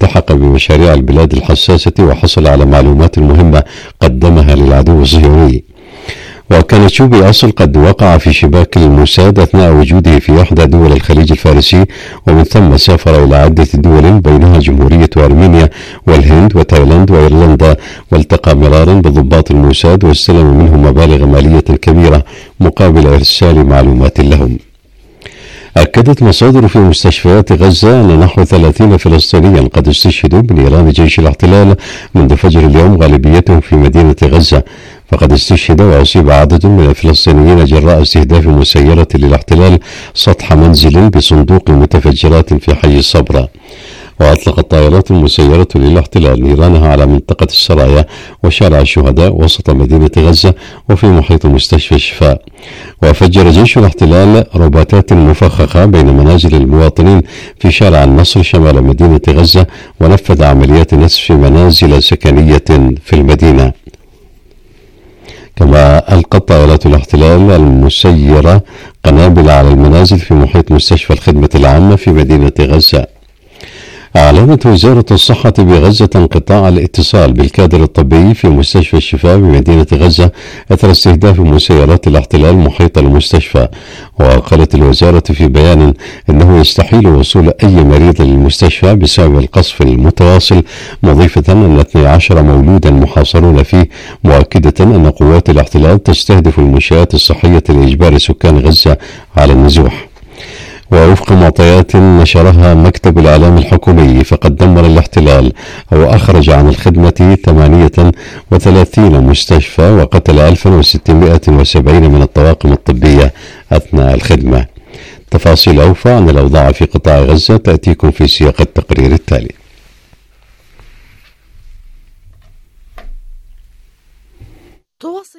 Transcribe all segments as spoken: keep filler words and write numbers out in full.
التحق بمشاريع البلاد الحساسة وحصل على معلومات مهمة قدمها للعدو الصهيوني. وكان تشوبي أصل قد وقع في شباك الموساد أثناء وجوده في إحدى دول الخليج الفارسي، ومن ثم سافر إلى عدة دول بينها جمهورية أرمينيا والهند وتايلاند وإيرلندا، والتقى مرارا بضباط الموساد واستلم منهم مبالغ مالية كبيرة مقابل إرسال معلومات لهم. أكدت مصادر في مستشفيات غزة أن نحو ثلاثين فلسطينيا قد استشهدوا بنيران جيش الاحتلال منذ فجر اليوم، غالبيتهم في مدينة غزة. فقد استشهد وأصيب عدد من الفلسطينيين جراء استهداف مسيرة للاحتلال سطح منزل بصندوق متفجرات في حي الصبرا. وأطلقت طائرات مسيرة للاحتلال نيرانها على منطقة السرايا وشارع الشهداء وسط مدينة غزة وفي محيط مستشفى الشفاء. وفجر جيش الاحتلال روبوتات مفخخة بين منازل المواطنين في شارع النصر شمال مدينة غزة، ونفذ عمليات نسف منازل سكنية في المدينة. كما ألقت طائرات الاحتلال المسيرة قنابل على المنازل في محيط مستشفى الخدمة العامة في مدينة غزة. أعلنت وزارة الصحة بغزة انقطاع الاتصال بالكادر الطبي في مستشفى الشفاء بمدينة غزة أثر استهداف مسيرات الاحتلال محيط المستشفى. وقالت الوزارة في بيان أنه يستحيل وصول أي مريض للمستشفى بسبب القصف المتواصل، مضيفة أن اثني عشر مولودا محاصرون فيه، مؤكدة أن قوات الاحتلال تستهدف المنشآت الصحية لإجبار سكان غزة على النزوح. ووفق معطيات نشرها مكتب الإعلام الحكومي، فقد دمر الاحتلال أو أخرج عن الخدمة ثمانية وثلاثين مستشفى وقتل ألف وستمائة وسبعين من الطواقم الطبية أثناء الخدمة. تفاصيل أوفى عن الأوضاع في قطاع غزة تأتيكم في سياق التقرير التالي. تواصل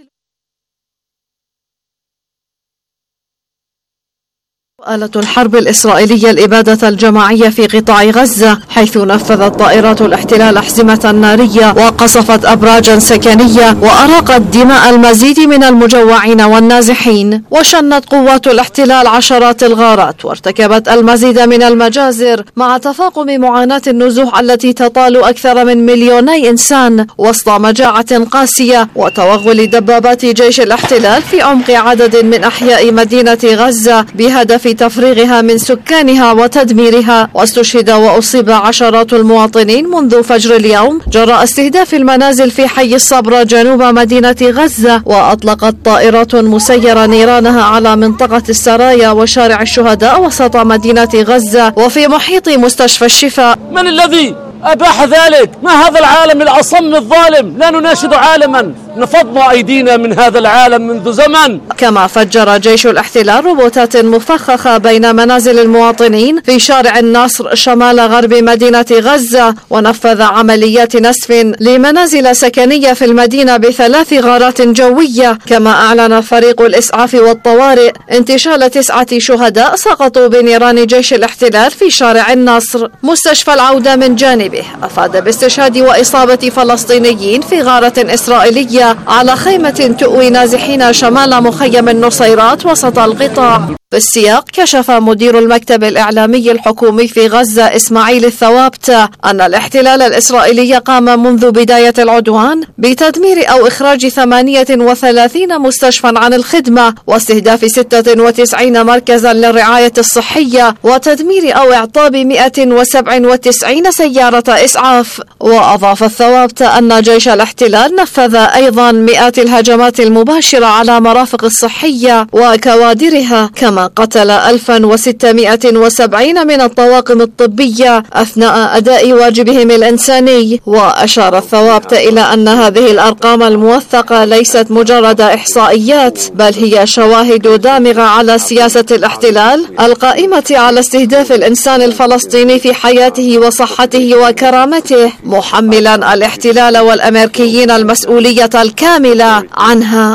آلة الحرب الإسرائيلية الإبادة الجماعية في قطاع غزة، حيث نفذت طائرات الاحتلال أحزمة نارية وقصفت أبراجا سكنية وأراقت دماء المزيد من المجوعين والنازحين. وشنت قوات الاحتلال عشرات الغارات وارتكبت المزيد من المجازر، مع تفاقم معاناة النزوح التي تطال أكثر من مليوني إنسان وسط مجاعة قاسية وتوغل دبابات جيش الاحتلال في عمق عدد من أحياء مدينة غزة بهدف تفريغها من سكانها وتدميرها. واستشهد وأصيب عشرات المواطنين منذ فجر اليوم جراء استهداف المنازل في حي الصبرا جنوب مدينة غزة. وأطلقت طائرات مسيرة نيرانها على منطقة السرايا وشارع الشهداء وسط مدينة غزة وفي محيط مستشفى الشفاء. من الذي أباح ذلك؟ ما هذا العالم الأصم الظالم؟ لا نناشد عالما، نفضنا أيدينا من هذا العالم منذ زمن. كما فجر جيش الاحتلال روبوتات مفخخة بين منازل المواطنين في شارع النصر شمال غرب مدينة غزة، ونفذ عمليات نسف لمنازل سكنية في المدينة بثلاث غارات جوية. كما أعلن فريق الإسعاف والطوارئ انتشال تسعة شهداء سقطوا بنيران جيش الاحتلال في شارع النصر. مستشفى العودة من جانبه أفاد باستشهاد وإصابة فلسطينيين في غارة إسرائيلية على خيمة تؤوي نازحين شمال مخيم النصيرات وسط القطاع. في السياق كشف مدير المكتب الإعلامي الحكومي في غزة إسماعيل الثوابت أن الاحتلال الإسرائيلي قام منذ بداية العدوان بتدمير أو إخراج ثمانية وثلاثين مستشفى عن الخدمة واستهداف ستة وتسعين مركزا للرعاية الصحية وتدمير أو إعطاب مئة وسبعة وتسعين سيارة إسعاف. وأضاف الثوابت أن جيش الاحتلال نفذ أيضا مئات الهجمات المباشرة على مرافق الصحية وكوادرها، كما قتل ألف وستمائة وسبعين من الطواقم الطبية أثناء أداء واجبهم الإنساني. وأشار الثوابت إلى أن هذه الأرقام الموثقة ليست مجرد إحصائيات، بل هي شواهد دامغة على سياسة الاحتلال القائمة على استهداف الإنسان الفلسطيني في حياته وصحته وكرامته، محملا الاحتلال والأمريكيين المسؤولية الكاملة عنها.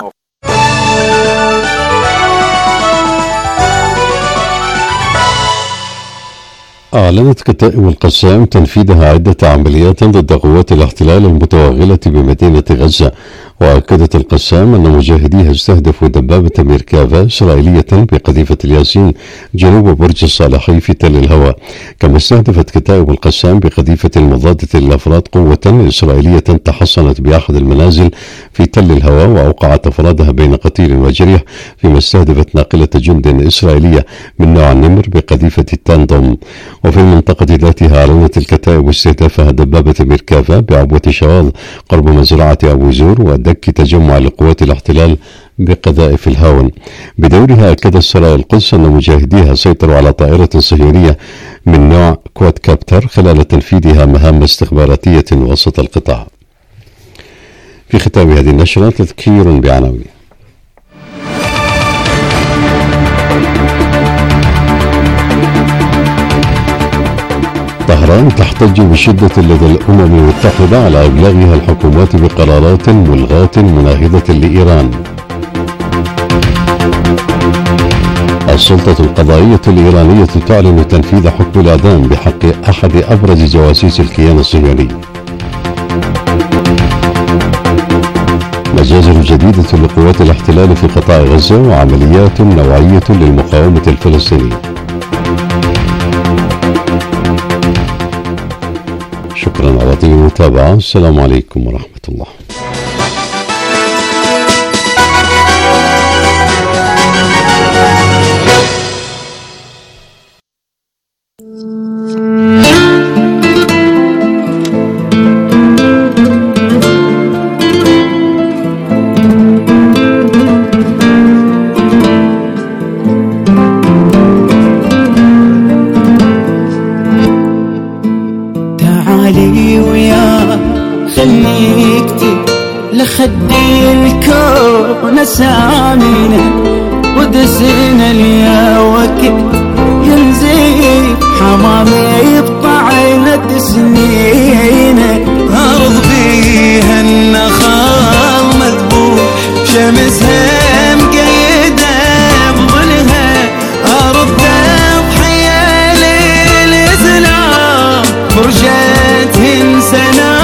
أعلنت كتائب القسام تنفيذها عدة عمليات ضد قوات الاحتلال المتوغلة بمدينة غزة. وأكدت القسام أن مجاهديها استهدفوا دبابة ميركافا إسرائيلية بقذيفة الياسين جنوب برج الصالحي في تل الهواء. كما استهدفت كتائب القسام بقذيفة مضادة للأفراد قوة إسرائيلية تحصنت بأحد المنازل في تل الهواء وأوقعت أفرادها بين قتيل وجريح، فيما استهدفت ناقلة جند إسرائيلية من نوع النمر بقذيفة التاندوم. وفي المنطقة ذاتها أعلنت الكتائب استهدافها دبابة ميركافا بعبوة شواظ قرب مزرعة أبو زور ودك تجمع لقوات الاحتلال بقذائف الهاون. بدورها أكد سرايا القدس أن مجاهديها سيطروا على طائرة صهيونية من نوع كواد كابتر خلال تنفيذها مهام استخباراتية وسط القطاع. في ختام هذه النشرة تذكير بعناوين. طهران تحتج بشدة لدى الأمم المتحدة على إبلاغها الحكومات بقرارات ملغاة مناهضة لإيران. السلطة القضائية الإيرانية تعلن تنفيذ حكم الإعدام بحق أحد أبرز جواسيس الكيان الصهيوني. مجازر جديدة لقوات الاحتلال في قطاع غزة وعمليات نوعية للمقاومة الفلسطينية. شكرا على طيب المتابعة. السلام عليكم ورحمة الله. لخدي الكون سامينا ودسنا ليا وكت ينزي حمامي بطعنة سنينه أرض فيها النخال مذبوح شمسها مقيدة بظلها أرض تضحية للإسلام فرشتهن سنة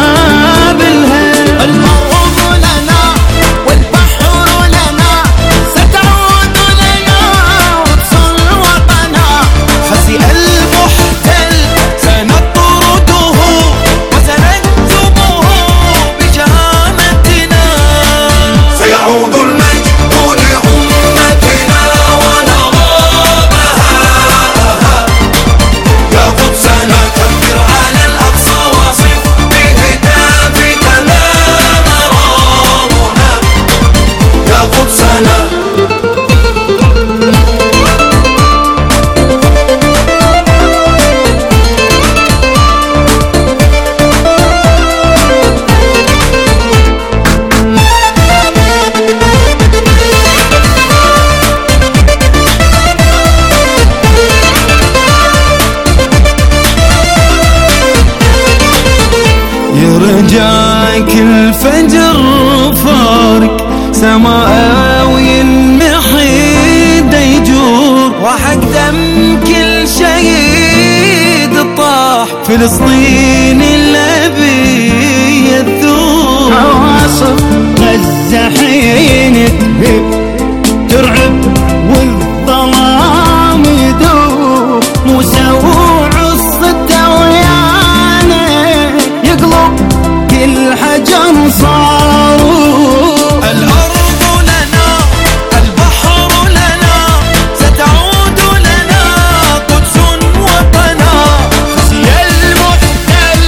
يرجعك الفجر فارق سماوي المحيد يجور وحق دم كل شهيد طاح فلسطين الأبي يذوب عواصف غزة حين تهب ترعب والظلام يدوب موسى وعصته ويانا يقلب كل حجر صاروا الأرض لنا البحر لنا ستعود لنا قدس وطنا خزي المحتل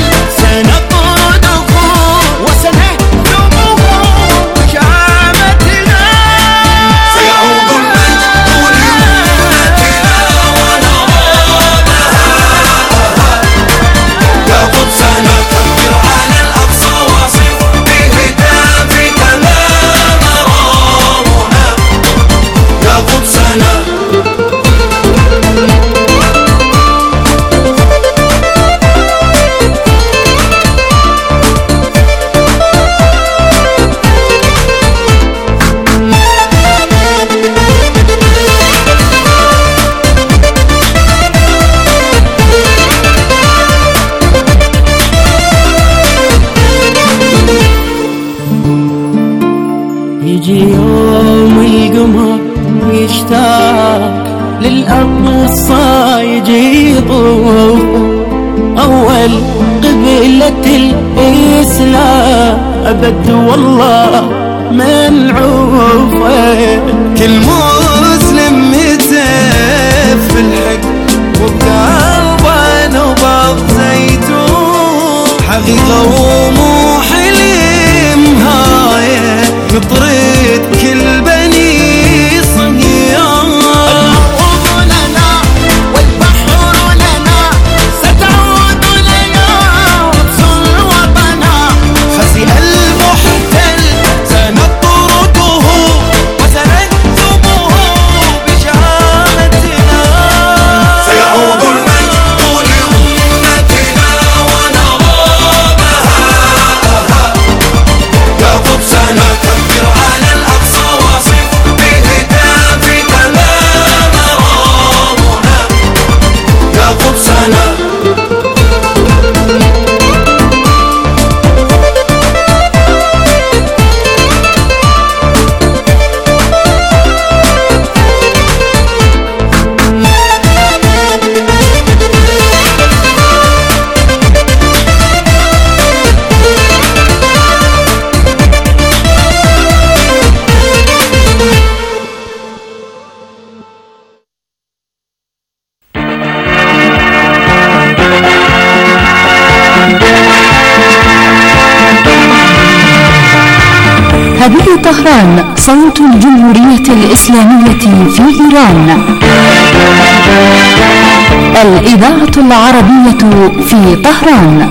سنطرده وسنهدمه بشامتنا للأقصى يجي يطوف أول قبلة الإسلام أبد والله منعوفة. كل مسلم متف في الحق وبقلبه نبض زيتون حقيقة ومو حلم هاية نطرد كل بني صهيون. الأرض لنا والبحر لنا ستعود لنا وتصل وطنا خزي المحتل سنطرده وسنكتبه بشهادتنا. سيعود المجد لأمتنا ونرابها يا قدس نكبر على الأقصى واصف بهتافك مرامنا يا قدسنا. هذه طهران صوت الجمهورية الإسلامية في إيران. الإذاعة العربية في طهران.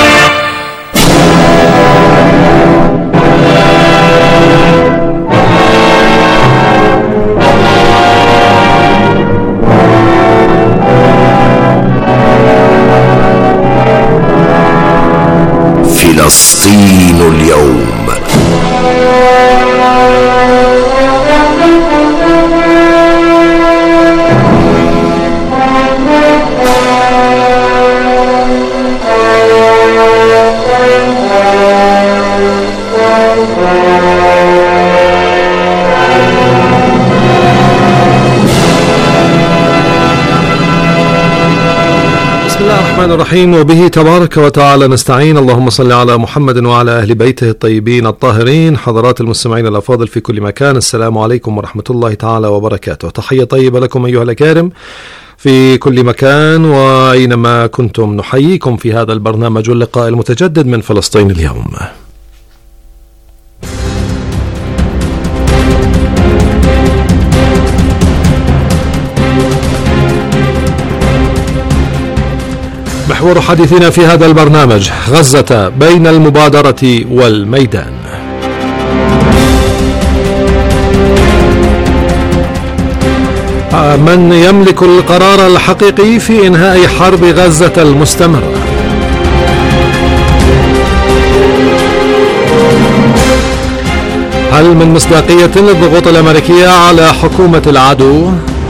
فلسطين اليوم. بسم الله الرحمن الرحيم، وبه تبارك وتعالى نستعين. اللهم صل على محمد وعلى أهل بيته الطيبين الطاهرين. حضرات المستمعين الأفاضل في كل مكان، السلام عليكم ورحمة الله تعالى وبركاته. تحية طيبة لكم أيها الأكارم في كل مكان وأينما كنتم. نحييكم في هذا البرنامج واللقاء المتجدد من فلسطين اليوم. محور حديثنا في هذا البرنامج: غزة بين المبادرة والميدان. من يملك القرار الحقيقي في إنهاء حرب غزة المستمرة؟ هل من مصداقية للضغوط الأمريكية على حكومة العدو؟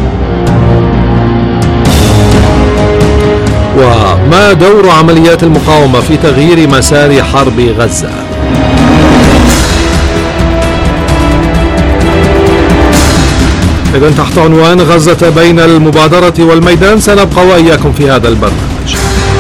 وما دور عمليات المقاومة في تغيير مسار حرب غزة؟ إذن تحت عنوان غزة بين المبادرة والميدان سنبقى وإياكم في هذا البرنامج.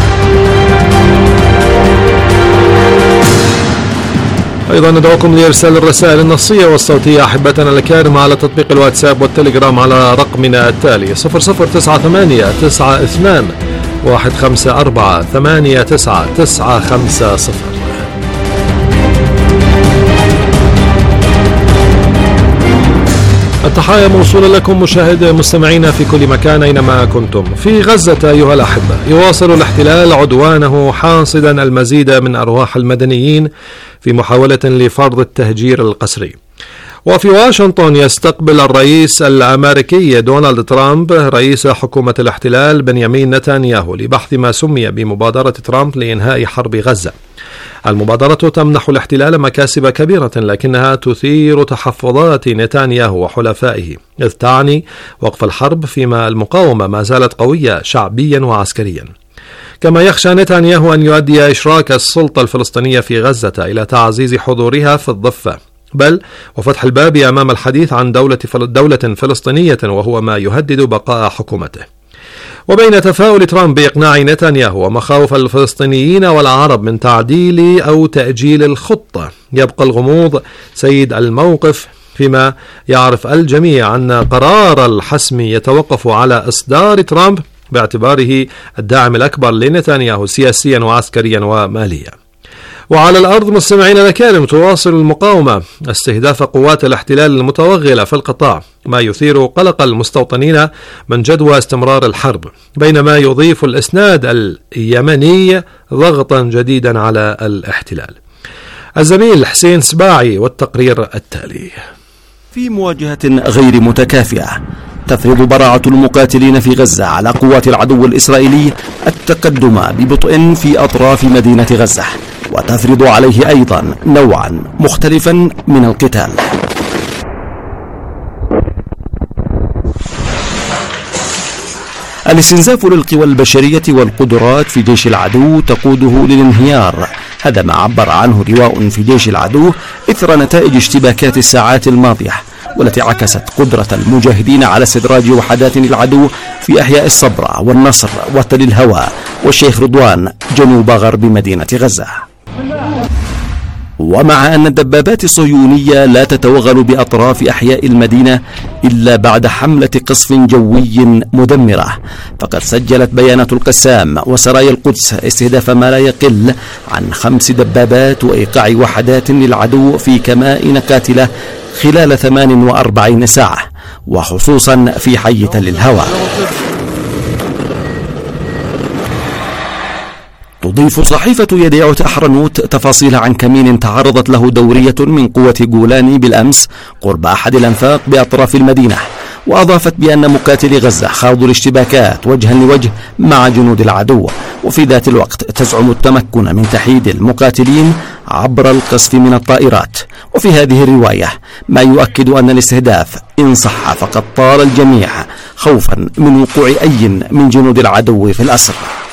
أيضا ندعوكم لإرسال الرسائل النصية والصوتية أحبتنا الكرام على تطبيق الواتساب والتليجرام على رقمنا التالي صفر صفر تسعة ثمانية تسعة اثنان واحد خمسة أربعة ثمانية تسعة تسعة خمسة صفر. التحايا موصولة لكم مشاهد مستمعينا في كل مكان أينما كنتم. في غزة أيها الأحبة، يواصل الاحتلال عدوانه حاصدا المزيد من أرواح المدنيين في محاولة لفرض التهجير القسري. وفي واشنطن يستقبل الرئيس الأمريكي دونالد ترامب رئيس حكومة الاحتلال بنيامين نتنياهو لبحث ما سمي بمبادرة ترامب لإنهاء حرب غزة. المبادرة تمنح الاحتلال مكاسب كبيرة، لكنها تثير تحفظات نتنياهو وحلفائه، إذ تعني وقف الحرب فيما المقاومة ما زالت قوية شعبيا وعسكريا. كما يخشى نتنياهو أن يؤدي إشراك السلطة الفلسطينية في غزة إلى تعزيز حضورها في الضفة بل وفتح الباب أمام الحديث عن دولة دولة فلسطينية، وهو ما يهدد بقاء حكومته. وبين تفاؤل ترامب بإقناع نتنياهو ومخاوف الفلسطينيين والعرب من تعديل أو تأجيل الخطة، يبقى الغموض سيد الموقف، فيما يعرف الجميع أن قرار الحسم يتوقف على إصدار ترامب باعتباره الداعم الأكبر لنتنياهو سياسيا وعسكريا وماليا. وعلى الأرض مستمعين الأكارم، تواصل المقاومة استهداف قوات الاحتلال المتوغلة في القطاع، ما يثير قلق المستوطنين من جدوى استمرار الحرب، بينما يضيف الإسناد اليمني ضغطا جديدا على الاحتلال. الزميل حسين سباعي والتقرير التالي. في مواجهة غير متكافئة تفرض براعة المقاتلين في غزة على قوات العدو الإسرائيلي التقدم ببطء في أطراف مدينة غزة، وتفرض عليه أيضا نوعا مختلفا من القتال. الاستنزاف للقوى البشرية والقدرات في جيش العدو تقوده للانهيار، هذا ما عبر عنه لواء في جيش العدو إثر نتائج اشتباكات الساعات الماضية، والتي عكست قدرة المجاهدين على استدراج وحدات العدو في أحياء الصبرا والنصر وتل الهوى والشيخ رضوان جنوب غرب مدينة غزة. ومع أن الدبابات الصهيونية لا تتوغل بأطراف أحياء المدينة إلا بعد حملة قصف جوي مدمرة، فقد سجلت بيانات القسام وسرايا القدس استهداف ما لا يقل عن خمس دبابات وإيقاع وحدات للعدو في كمائن قاتلة خلال ثمان وأربعين ساعة، وخصوصا في حي تل الهوى. تضيف صحيفة يديع أحرنوت تفاصيل عن كمين تعرضت له دورية من قوة جولاني بالأمس قرب أحد الأنفاق بأطراف المدينة، وأضافت بأن مقاتلي غزة خاضوا الاشتباكات وجها لوجه مع جنود العدو، وفي ذات الوقت تزعم التمكن من تحييد المقاتلين عبر القصف من الطائرات. وفي هذه الرواية ما يؤكد أن الاستهداف إن صح فقد طال الجميع خوفا من وقوع أي من جنود العدو في الأسر.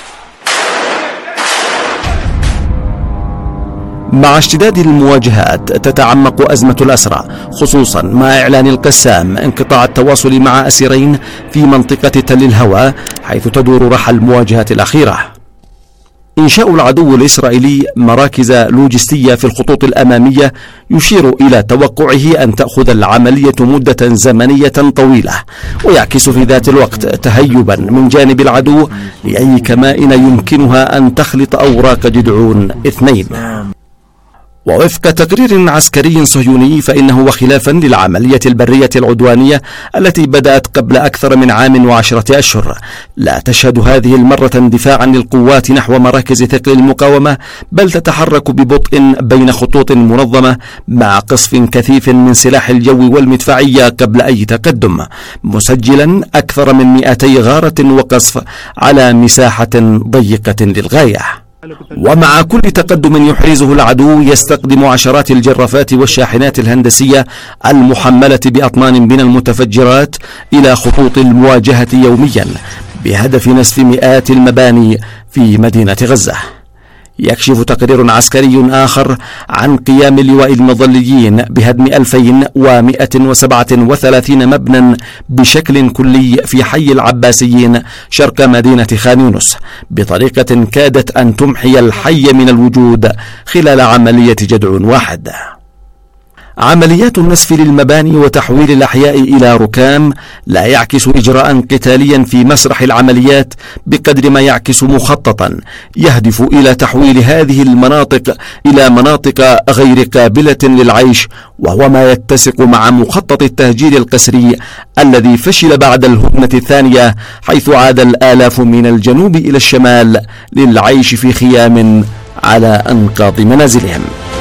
مع اشتداد المواجهات تتعمق أزمة الأسرى، خصوصا مع إعلان القسام انقطاع التواصل مع أسيرين في منطقة تل الهوى حيث تدور رحى المواجهة الأخيرة. إنشاء العدو الإسرائيلي مراكز لوجستية في الخطوط الأمامية يشير إلى توقعه أن تأخذ العملية مدة زمنية طويلة، ويعكس في ذات الوقت تهيبا من جانب العدو لأي كمائن يمكنها أن تخلط أوراق جدعون اثنين. ووفق تقرير عسكري صهيوني فإنه وخلافا للعملية البرية العدوانية التي بدأت قبل أكثر من عام وعشرة أشهر، لا تشهد هذه المرة اندفاعا للقوات نحو مراكز ثقل المقاومة، بل تتحرك ببطء بين خطوط منظمة مع قصف كثيف من سلاح الجو والمدفعية قبل أي تقدم، مسجلا أكثر من مئتي غارة وقصف على مساحة ضيقة للغاية. ومع كل تقدم يحرزه العدو يستخدم عشرات الجرافات والشاحنات الهندسية المحملة بأطنان من المتفجرات إلى خطوط المواجهة يوميا بهدف نسف مئات المباني في مدينة غزة. يكشف تقرير عسكري آخر عن قيام لواء المظليين بهدم ألفين ومئة وسبعة وثلاثين مبنى بشكل كلي في حي العباسيين شرق مدينة خان يونس بطريقة كادت أن تمحي الحي من الوجود خلال عملية جدعون واحد. عمليات النسف للمباني وتحويل الأحياء إلى ركام لا يعكس إجراء قتاليا في مسرح العمليات بقدر ما يعكس مخططا يهدف إلى تحويل هذه المناطق إلى مناطق غير قابلة للعيش، وهو ما يتسق مع مخطط التهجير القسري الذي فشل بعد الهدنة الثانية، حيث عاد الآلاف من الجنوب إلى الشمال للعيش في خيام على أنقاض منازلهم.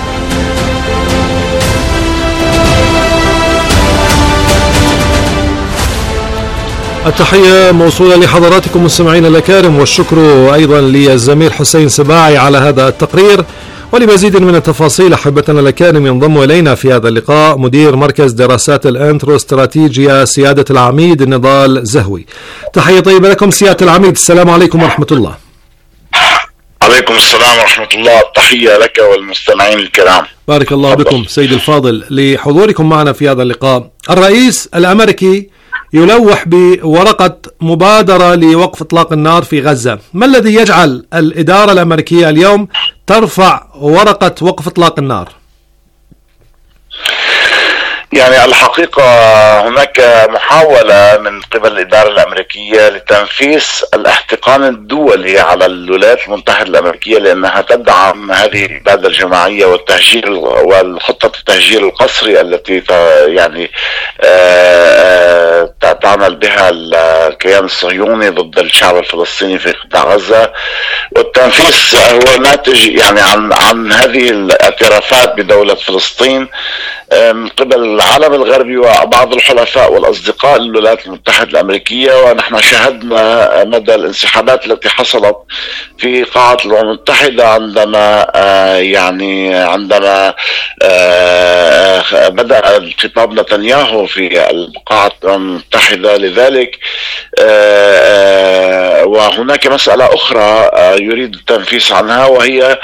التحية موصولة لحضراتكم مستمعين الأكارم، والشكر أيضا للزميل حسين سباعي على هذا التقرير. ولمزيد من التفاصيل أحبتنا الأكارم ينضم إلينا في هذا اللقاء مدير مركز دراسات الانترو استراتيجيا سيادة العميد نضال زهوي. تحية طيبة لكم سيادة العميد، السلام عليكم ورحمة الله. عليكم السلام ورحمة الله. التحية لك والمستمعين الكرام. بارك الله بكم سيد الفاضل لحضوركم معنا في هذا اللقاء. الرئيس الأمريكي يلوح بورقة مبادرة لوقف إطلاق النار في غزة. ما الذي يجعل الإدارة الأمريكية اليوم ترفع ورقة وقف إطلاق النار؟ يعني الحقيقة هناك محاولة من قبل الإدارة الأمريكية لتنفيس الاحتقان الدولي على الولايات المتحدة الأمريكية، لأنها تدعم هذه الإبادة الجماعية والتهجير والخطة التهجير القسري التي يعني تعمل بها الكيان الصهيوني ضد الشعب الفلسطيني في قطاع غزة. والتنفيس هو ناتج يعني عن عن هذه الاعترافات بدولة فلسطين من قبل العالم الغربي وبعض الحلفاء والأصدقاء للولايات المتحدة الأمريكية. ونحن شاهدنا مدى الانسحابات التي حصلت في قاعة الأمم المتحدة عندما يعني عندما بدأ خطاب نتنياهو في قاعة الأمم المتحدة. لذلك وهناك مسألة أخرى يريد التنفيس عنها، وهي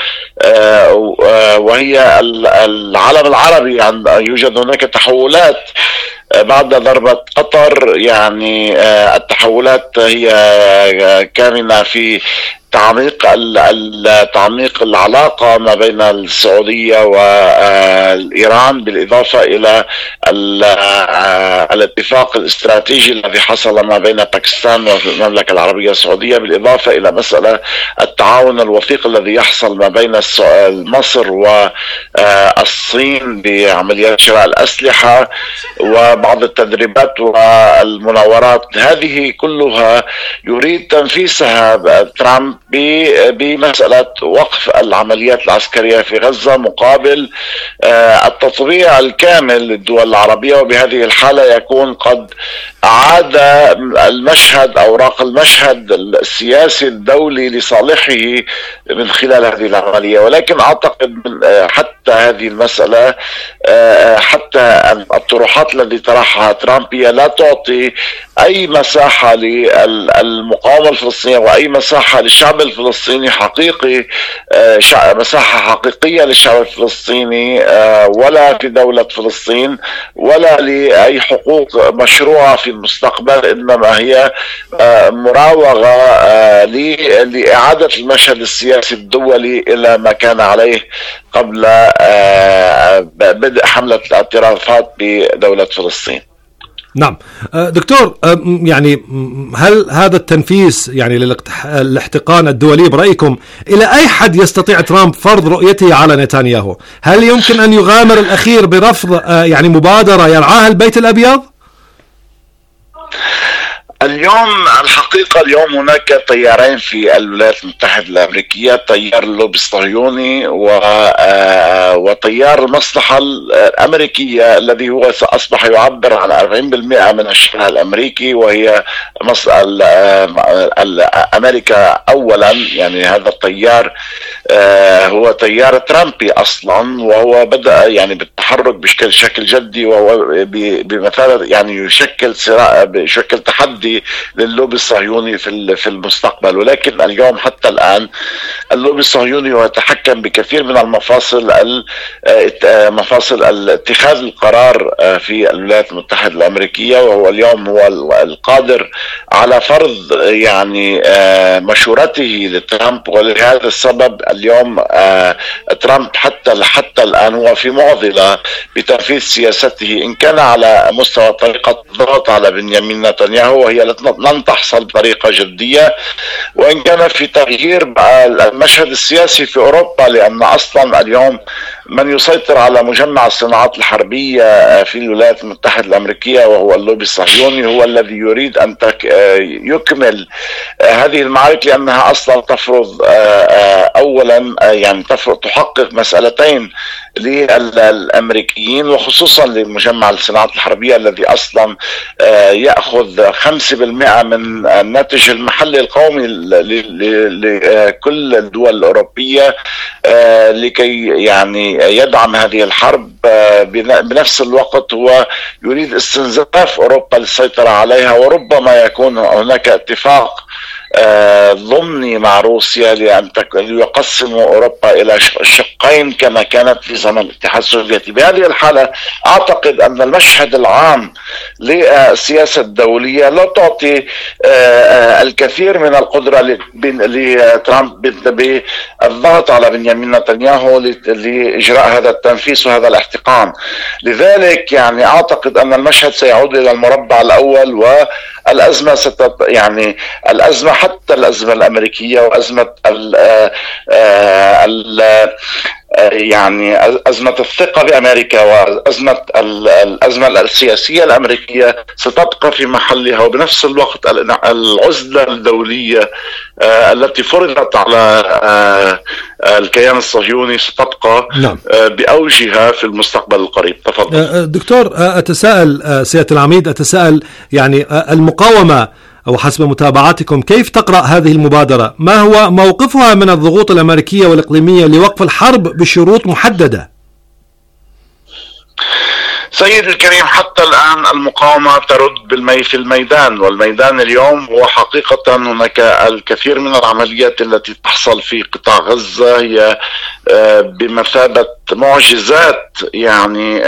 وهي العالم العربي. يوجد هناك تحولات بعد ضربة قطر، يعني التحولات هي كامنة في تعميق تعميق العلاقة ما بين السعودية وإيران، بالإضافة إلى الاتفاق الاستراتيجي الذي حصل ما بين باكستان والمملكة العربية السعودية، بالإضافة إلى مسألة التعاون الوثيق الذي يحصل ما بين مصر والصين بعمليات شراء الأسلحة وبعض التدريبات والمناورات. هذه كلها يريد تنفيسها ترامب بمسألة وقف العمليات العسكرية في غزة مقابل التطبيع الكامل للدول العربية. وبهذه الحالة يكون قد أعاد المشهد أوراق المشهد السياسي الدولي لصالحه من خلال هذه العملية. ولكن أعتقد حتى هذه المسألة، حتى الطروحات التي طرحها ترامب هي لا تعطي أي مساحة للمقاومة الفلسطينية وأي مساحة للشعب الفلسطيني حقيقي، مساحة حقيقية للشعب الفلسطيني، ولا في دولة فلسطين ولا لأي حقوق مشروعة في المستقبل، إنما هي مراوغة لإعادة المشهد السياسي الدولي إلى ما كان عليه قبل بدء حملة الاعترافات بدولة فلسطين. نعم دكتور، يعني هل هذا التنفيس يعني للاحتقان الدولي برأيكم إلى أي حد يستطيع ترامب فرض رؤيته على نتنياهو؟ هل يمكن أن يغامر الأخير برفض يعني مبادرة يرعاها البيت الأبيض؟ اليوم الحقيقة اليوم هناك تيارين في الولايات المتحدة الأمريكية، تيار اللوبي الصهيوني وتيار المصلحة الأمريكية الذي هو أصبح يعبر عن أربعين بالمئة من الشعب الأمريكي، وهي أمريكا أولا. يعني هذا التيار هو تيار ترامبي أصلا، وهو بدأ يعني بالتحرك بشكل شكل جدي، وهو بمثابة يعني يشكل صراع بشكل تحدي لللوبي الصهيوني في في المستقبل. ولكن اليوم حتى الآن اللوبي الصهيوني يتحكم بكثير من المفاصل مفاصل اتخاذ القرار في الولايات المتحدة الأمريكية، وهو اليوم هو القادر على فرض يعني مشورته لترامب. ولهذا السبب اليوم ترامب حتى حتى الآن هو في معضلة بتنفيذ سياسته، إن كان على مستوى طريقة الضغط على بنيامين نتنياهو وهي لن تحصل بطريقة جدية، وإن كان في تغيير المشهد السياسي في أوروبا، لأن أصلا اليوم من يسيطر على مجمع الصناعات الحربية في الولايات المتحدة الأمريكية وهو اللوبي الصهيوني، هو الذي يريد أن يكمل هذه المعارك، لأنها أصلا تفرض أولا يعني تفرض تحقق مسألتين للأمريكيين، وخصوصا لمجمع الصناعات الحربية الذي أصلا يأخذ خمسة بالمئة من الناتج المحلي القومي لكل الدول الأوروبية، لكي يعني يدعم هذه الحرب. بنفس الوقت هو يريد استنزاف أوروبا للسيطرة عليها، وربما يكون هناك اتفاق ضمني مع روسيا لأن يقسموا أوروبا إلى شقين كما كانت في زمن الاتحاد السوفيتي. بهذه الحالة أعتقد أن المشهد العام للسياسة الدولية لا تعطي الكثير من القدرة لترامب بالضغط على بنيامين نتنياهو لإجراء هذا التنفيذ وهذا الاحتقان. لذلك يعني أعتقد أن المشهد سيعود إلى المربع الأول، والأزمة ست يعني الأزمة حتى الأزمة الأمريكية وأزمة ال ال يعني أزمة الثقة بأمريكا وأزمة الأزمة السياسية الأمريكية ستبقى في محلها، وبنفس الوقت العزلة الدولية التي فرضت على الكيان الصهيوني ستبقى نعم. بأوجها في المستقبل القريب. تفضل دكتور. أتساءل سيادة العميد، أتساءل يعني المقاومة أو حسب متابعاتكم كيف تقرأ هذه المبادرة؟ ما هو موقفها من الضغوط الأمريكية والإقليمية لوقف الحرب بشروط محددة؟ سيد الكريم، حتى الآن المقاومة ترد بالمي في الميدان، والميدان اليوم هو حقيقة هناك الكثير من العمليات التي تحصل في قطاع غزة هي بمثابة معجزات يعني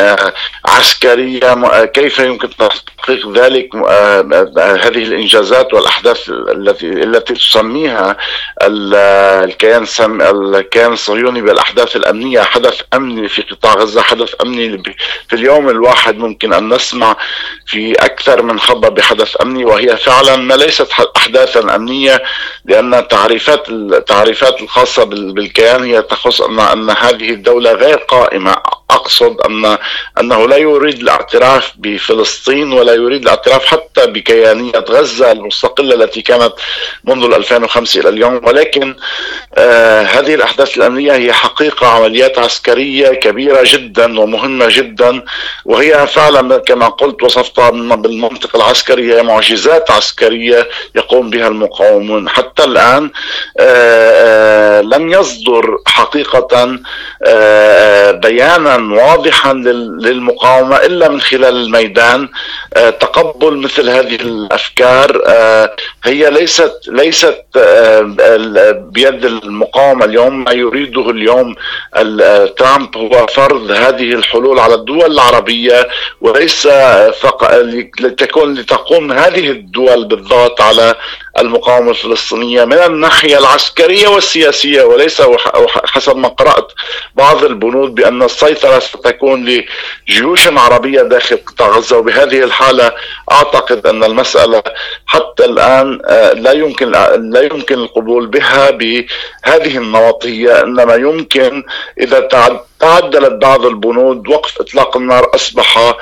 عسكرية. كيف يمكن تحقيق ذلك؟ هذه الإنجازات والأحداث التي التي تسميها الكيان الكيان الصهيوني بالأحداث الأمنية، حدث أمني في قطاع غزة، حدث أمني في اليوم الواحد ممكن أن نسمع في أكثر من خبر بحدث أمني، وهي فعلا ما ليست أحداثا أمنية، لأن تعريفات التعريفات الخاصة بالكيان هي تخص أن أن هذه الدولة غير قائمة. أقصد أن أنه لا يريد الاعتراف بفلسطين ولا يريد الاعتراف حتى بكيانية غزة المستقلة التي كانت منذ ألفين وخمسة إلى اليوم. ولكن آه هذه الأحداث الأمنية هي حقيقة عمليات عسكرية كبيرة جدا ومهمة جدا، وهي فعلا كما قلت وصفتها بالمنطق العسكري هي معجزات عسكرية يقوم بها المقاومون. حتى الآن آه آه لم يصدر حقيقة آه بيانا واضحا للمقاومة إلا من خلال الميدان. آه تقبل مثل هذه الأفكار آه هي ليست ليست آه بيد المقاومة اليوم. ما يريده اليوم ترامب هو فرض هذه الحلول على الدول العربية، وليس فقط لتكون لتقوم هذه الدول بالضغط على المقاومة الفلسطينية من الناحية العسكرية والسياسية، وليس حسب ما قرأت بعض البنود بأن السيطرة ستكون لجيوش عربية داخل قطاع غزة. وبهذه الحالة أعتقد أن المسألة حتى الآن لا يمكن لا يمكن القبول بها بهذه النمطية، إنما يمكن إذا تعدلت بعض البنود وقف إطلاق النار أصبح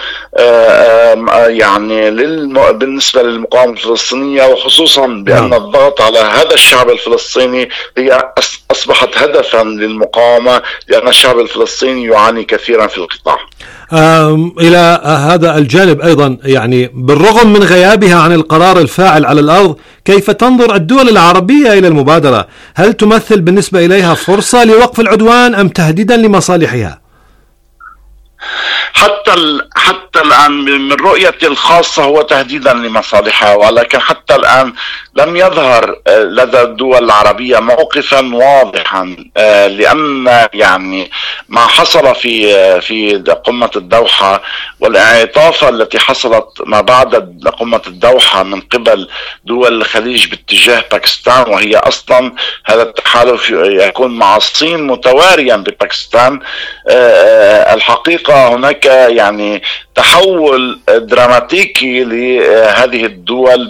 يعني بالنسبة للمقاومة الفلسطينية، وخصوصا بأن الضغط على هذا الشعب الفلسطيني هي أصبحت هدفا للمقاومة، لأن الشعب الفلسطيني يعاني كثيرا في القطاع. إلى هذا الجانب أيضا يعني بالرغم من غيابها عن القرار الفاعل على الأرض، كيف تنظر الدول العربية إلى المبادرة؟ هل تمثل بالنسبة إليها فرصة لوقف العدوان أم تهديدا لمصالحها؟ حتى حتى الآن من رؤيتي الخاصة هو تهديدا لمصالحها، ولكن حتى الآن لم يظهر لدى الدول العربية موقفا واضحا، لأن يعني ما حصل في في قمة الدوحة والانعطافة التي حصلت ما بعد قمة الدوحة من قبل دول الخليج باتجاه باكستان، وهي أصلا هذا التحالف يكون مع الصين متواريا بباكستان. الحقيقة هناك يعني تحول دراماتيكي لهذه الدول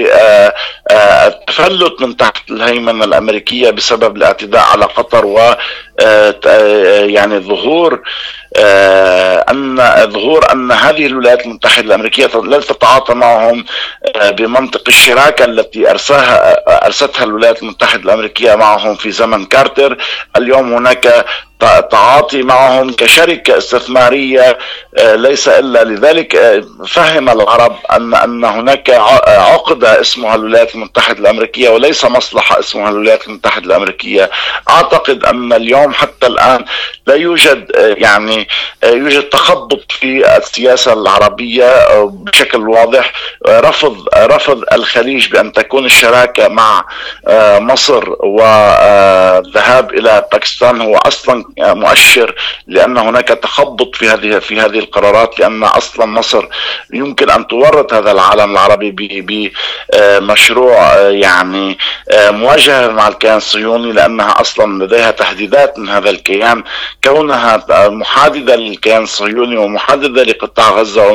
بالتفلت من تحت الهيمنة الأمريكية بسبب الاعتداء على قطر، و يعني ظهور أن ظهور أن هذه الولايات المتحدة الأمريكية لا تتعاطى معهم بمنطق الشراكة التي أرساها أرستها الولايات المتحدة الأمريكية معهم في زمن كارتر. اليوم هناك تعاطي معهم كشركة استثمارية. ليس إلا لذلك فهم العرب أن أن هناك عقدة اسمها الولايات المتحدة الأمريكية وليس مصلحة اسمها الولايات المتحدة الأمريكية. أعتقد أن اليوم حتى الآن لا يوجد يعني يوجد تخبط في السياسة العربية بشكل واضح. رفض رفض الخليج بأن تكون الشراكة مع مصر والذهاب إلى باكستان هو أصلا مؤشر لأن هناك تخبط في هذه في هذه القرارات، لأن أصلا مصر يمكن أن تورط هذا العالم العربي بمشروع يعني مواجهة مع الكيان الصهيوني، لأنها أصلا لديها تهديدات من هذا الكيان كونها محاددة للكيان الصهيوني ومحاددة لقطاع غزة،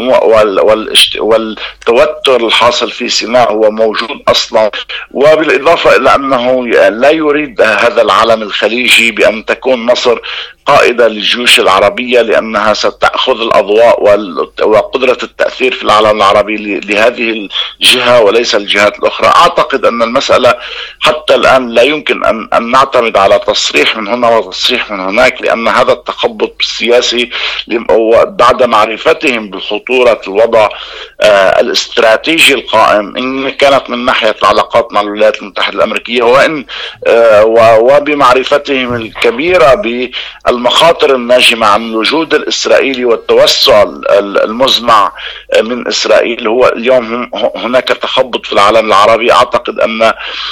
والتوتر الحاصل في سيناء هو موجود أصلا. وبالإضافة إلى أنه لا يريد هذا العالم الخليجي بأن تكون مصر قائدة للجيوش العربية، لأنها ستأخذ الأضواء وقدرة التأثير في العالم العربي لهذه الجهة وليس الجهات الأخرى. أعتقد أن المسألة حتى الآن لا يمكن أن, أن نعتمد على تصريح من هنا وتصريح من هناك، لأن هذا التخبط السياسي بعد معرفتهم بخطورة الوضع آه الاستراتيجي القائم إن كانت من ناحية العلاقات مع الولايات المتحدة الأمريكية، وإن آه وبمعرفتهم الكبيرة بالمخاطر الناجمة عن الوجود الإسرائيلي والتوسع المزمع من إسرائيل. هو اليوم هناك تخبط في العالم العربي. أعتقد أن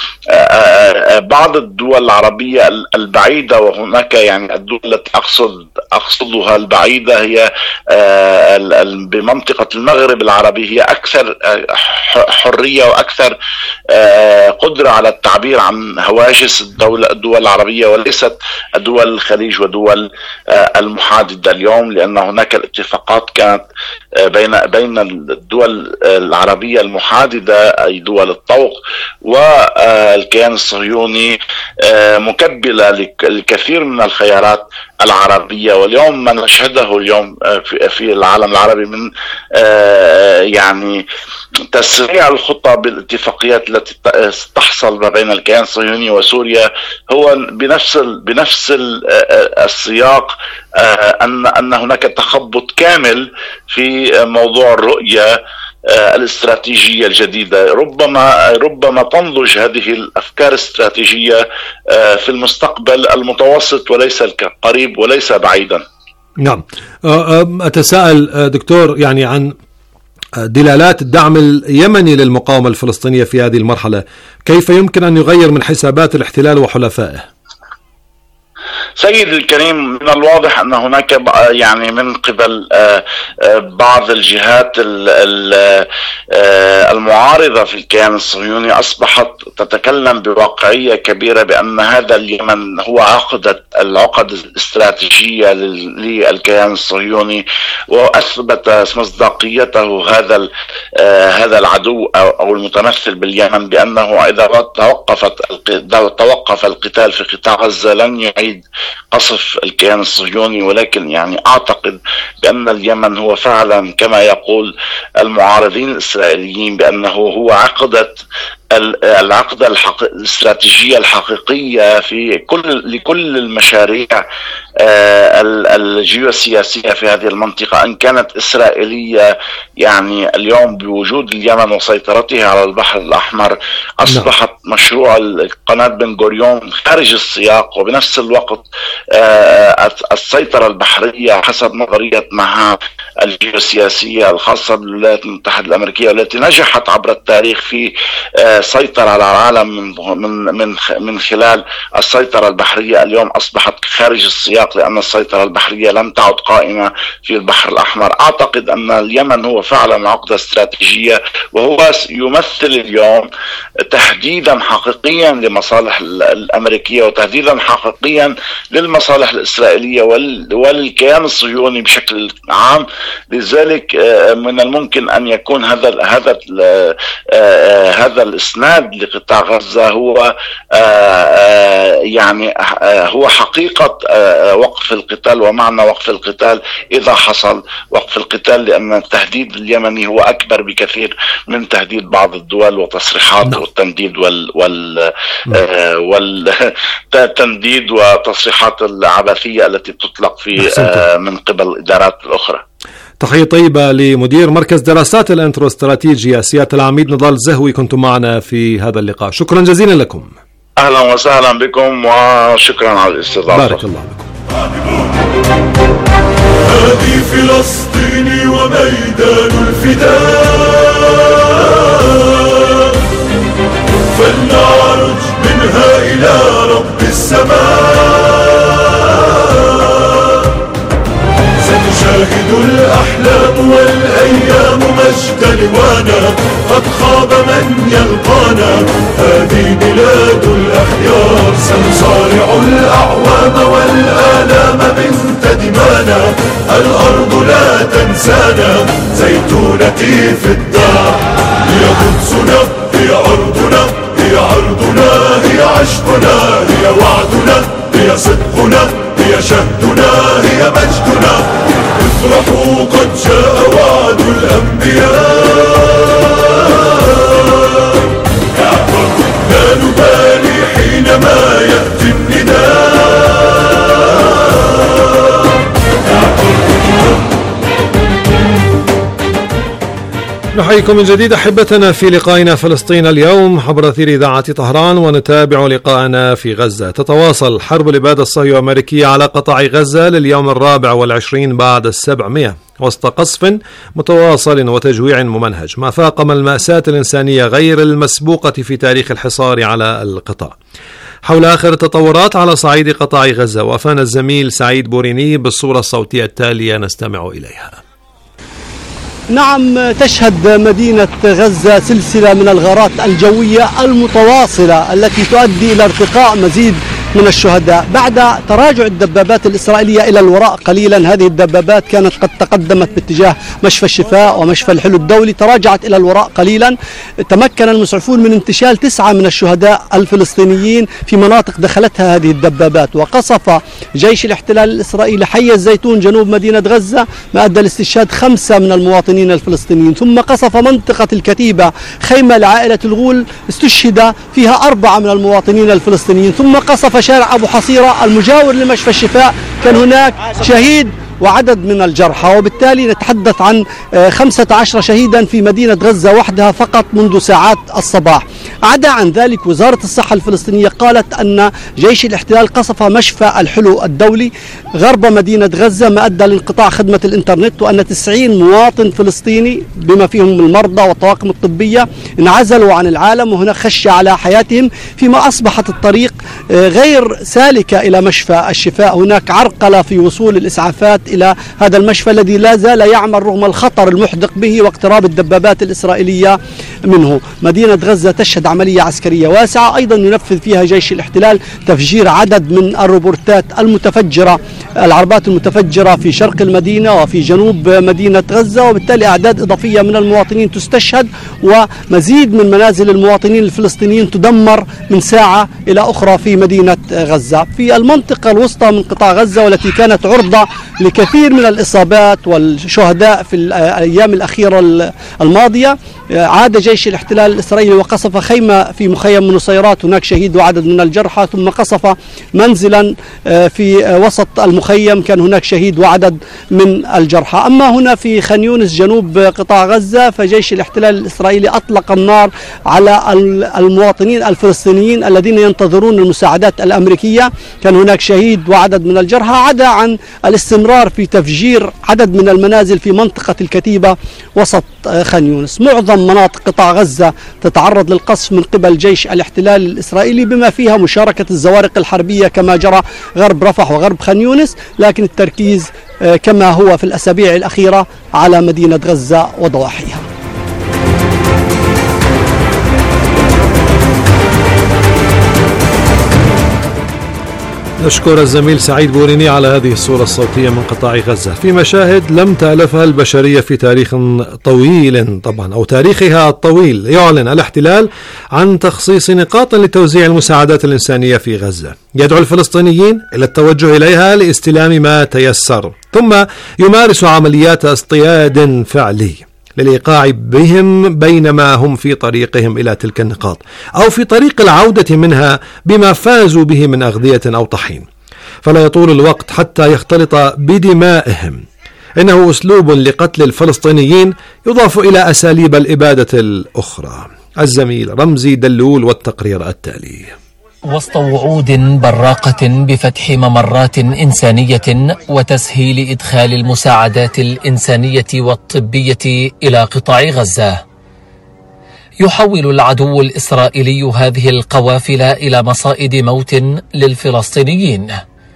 بعض الدول العربية البعيدة، وهناك يعني الدول التي أقصد أقصدها البعيدة هي بمنطقة المغرب العربي، هي أكثر حرية وأكثر قدرة على التعبير عن هواجس الدولة الدول العربية وليست دول الخليج ودول المحاددة اليوم، لأن هناك الاتفاقات كانت بين بين الدول العربية المحاددة أي دول الطوق والكيان الصهيوني مكبلة للكثير من الخيارات العربية. واليوم ما نشهده اليوم في العالم العربي من يعني تسريع الخطى بالاتفاقيات التي تحصل ما بين الكيان الصهيوني وسوريا هو بنفس بنفس السياق أن أن هناك تخبط كامل في موضوع الرؤية الاستراتيجية الجديدة. ربما ربما تنضج هذه الأفكار الاستراتيجية في المستقبل المتوسط وليس القريب وليس بعيدا. نعم، أتساءل دكتور يعني عن دلالات الدعم اليمني للمقاومة الفلسطينية في هذه المرحلة، كيف يمكن أن يغير من حسابات الاحتلال وحلفائه؟ سيد الكريم، من الواضح أن هناك يعني من قبل بعض الجهات المعارضة في الكيان الصهيوني أصبحت تتكلم بواقعية كبيرة بأن هذا اليمن هو عقدة العقد الاستراتيجية للكيان الصهيوني، وأثبت مصداقيته هذا هذا العدو أو المتمثل باليمن بأنه إذا توقفت توقف القتال في قطاع غزة لن يعيد قصف الكيان الصهيوني. ولكن يعني أعتقد بأن اليمن هو فعلا كما يقول المعارضين الإسرائيليين بأنه هو عقدة العقدة الحق... الاستراتيجية الحقيقية في كل لكل المشاريع الجيوسياسية في هذه المنطقة، إن كانت إسرائيلية. يعني اليوم بوجود اليمن وسيطرتها على البحر الأحمر أصبحت مشروع قناة بن غوريون خارج السياق، وبنفس الوقت السيطرة البحرية حسب نظرية مها الجيوسياسية الخاصة بالولايات المتحدة الأمريكية والتي نجحت عبر التاريخ في سيطرة على العالم من من من من خلال السيطرة البحرية، اليوم أصبحت خارج السياق لأن السيطرة البحرية لم تعد قائمة في البحر الأحمر. أعتقد أن اليمن هو فعلا عقدة استراتيجية، وهو يمثل اليوم تهديدا حقيقيا لمصالح الأمريكية وتهديدا حقيقيا للمصالح الإسرائيلية وللكيان الصهيوني بشكل عام، لذلك من الممكن أن يكون هذا هذا هذا الإسناد لقطاع غزة هو يعني هو حقيقة وقف القتال ومعنى وقف القتال إذا حصل وقف القتال، لأن التهديد اليمني هو أكبر بكثير من تهديد بعض الدول وتصريحات نعم. والتنديد وال وال والتنديد وتصريحات العبثية التي تطلق في من قبل الإدارات الأخرى. تحية طيبة لمدير مركز دراسات الانترو-استراتيجية سيادة العميد نضال الزهوي، كنتم معنا في هذا اللقاء، شكرا جزيلا لكم. أهلا وسهلا بكم وشكرا على الاستضافة. بارك الله بكم. هذه فلسطين وميدان الفداء، فلنعرج منها إلى رب السماء، سنشاهد الأحلام والأيام مجد لوانا، قد خاب من يلقانا، هذه بلاد الأخيار، سنصارع الأعوام والآلام بنت دمانا، الأرض لا تنسانا، زيتونتي في الدار، هي قدسنا هي أرضنا هي عرضنا هي عشقنا هي وعدنا هي صدقنا هي شهدنا هي مجدنا، افرحوا قد جاء وعد الأنبياء، لا نبالي حينما يأتي النداء. نحييكم من جديد أحبتنا في لقائنا فلسطين اليوم عبر أثير إذاعة طهران، ونتابع لقاءنا في غزة. تتواصل حرب الإبادة الصهيونية الأمريكية على قطاع غزة لليوم الرابع والعشرين بعد السبعمائة وسط قصف متواصل وتجويع ممنهج، ما فاقم المأساة الإنسانية غير المسبوقة في تاريخ الحصار على القطاع. حول آخر التطورات على صعيد قطاع غزة وافانا الزميل سعيد بوريني بالصورة الصوتية التالية نستمع إليها. نعم، تشهد مدينة غزة سلسلة من الغارات الجوية المتواصلة التي تؤدي إلى ارتقاء مزيد من الشهداء بعد تراجع الدبابات الإسرائيلية إلى الوراء قليلا. هذه الدبابات كانت قد تقدمت باتجاه مشفى الشفاء ومشفى الحلو الدولي، تراجعت إلى الوراء قليلا. تمكن المسعفون من انتشال تسعة من الشهداء الفلسطينيين في مناطق دخلتها هذه الدبابات، وقصف جيش الاحتلال الإسرائيلي حي الزيتون جنوب مدينة غزة ما أدى لاستشهاد خمسة من المواطنين الفلسطينيين، ثم قصف منطقة الكتيبة خيمة لعائلة الغول استشهد فيها أربعة من المواطنين الفلسطينيين، ثم قصف شارع أبو حصيرة المجاور لمشفى الشفاء كان هناك شهيد وعدد من الجرحى، وبالتالي نتحدث عن خمسة عشر شهيدا في مدينة غزة وحدها فقط منذ ساعات الصباح. عدا عن ذلك وزارة الصحة الفلسطينية قالت أن جيش الاحتلال قصف مشفى الحلو الدولي غرب مدينة غزة ما أدى لانقطاع خدمة الإنترنت، وأن تسعين مواطن فلسطيني بما فيهم المرضى والطواقم الطبية انعزلوا عن العالم، وهناك خشية على حياتهم، فيما أصبحت الطريق غير سالكة إلى مشفى الشفاء. هناك عرقلة في وصول الإسعافات إلى هذا المشفى الذي لا زال يعمل رغم الخطر المحدق به واقتراب الدبابات الإسرائيلية منه. مدينة غزة تشهد عملية عسكرية واسعة أيضا ينفذ فيها جيش الاحتلال تفجير عدد من الروبورتات المتفجرة، العربات المتفجرة في شرق المدينة وفي جنوب مدينة غزة، وبالتالي أعداد إضافية من المواطنين تستشهد، ومزيد من منازل المواطنين الفلسطينيين تدمر من ساعة إلى أخرى في مدينة غزة. في المنطقة الوسطى من قطاع غزة والتي كانت عرضة لكثير من الإصابات والشهداء في الأيام الأخيرة الماضية، عاد جيش الاحتلال الإسرائيلي وقصف خيمة في مخيم نصيرات هناك شهيد وعدد من الجرحى، ثم قصف منزلا في وسط المخيم كان هناك شهيد وعدد من الجرحى. أما هنا في خان يونس جنوب قطاع غزة فجيش الاحتلال الإسرائيلي أطلق النار على المواطنين الفلسطينيين الذين ينتظرون المساعدات الأمريكية، كان هناك شهيد وعدد من الجرحى، عدا عن الاستمرار في تفجير عدد من المنازل في منطقة الكتيبة وسط خان يونس. معظم مناطق قطاع غزة تتعرض للقصف من قبل جيش الاحتلال الإسرائيلي بما فيها مشاركة الزوارق الحربية كما جرى غرب رفح وغرب خان يونس، لكن التركيز كما هو في الأسابيع الأخيرة على مدينة غزة وضواحيها. أشكر الزميل سعيد بوريني على هذه الصورة الصوتية من قطاع غزة في مشاهد لم تألفها البشرية في تاريخ طويل طبعا أو تاريخها الطويل. يعلن الاحتلال عن تخصيص نقاط لتوزيع المساعدات الإنسانية في غزة، يدعو الفلسطينيين إلى التوجه إليها لاستلام ما تيسر، ثم يمارس عمليات اصطياد فعلي للإيقاع بهم بينما هم في طريقهم إلى تلك النقاط أو في طريق العودة منها بما فازوا به من أغذية أو طحين، فلا يطول الوقت حتى يختلط بدمائهم. إنه أسلوب لقتل الفلسطينيين يضاف إلى أساليب الإبادة الأخرى. الزميل رمزي دلول والتقرير التالي. وسط وعود براقة بفتح ممرات إنسانية وتسهيل إدخال المساعدات الإنسانية والطبية إلى قطاع غزة، يحول العدو الإسرائيلي هذه القوافل إلى مصائد موت للفلسطينيين،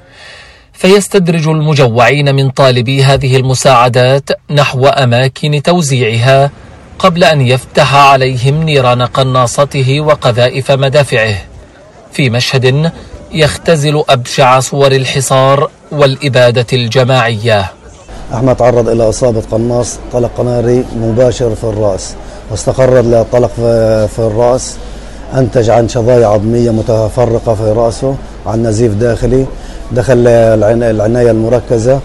فيستدرج المجوعين من طالبي هذه المساعدات نحو أماكن توزيعها قبل أن يفتح عليهم نيران قناصته وقذائف مدافعه، في مشهد يختزل أبشع صور الحصار والإبادة الجماعية. أحمد تعرض إلى إصابة قناص طلق ناري مباشر في الرأس، واستقر الطلق في الرأس، أنتج عن شظايا عظمية متفرقة في رأسه، عن نزيف داخلي، دخل العناية المركزة،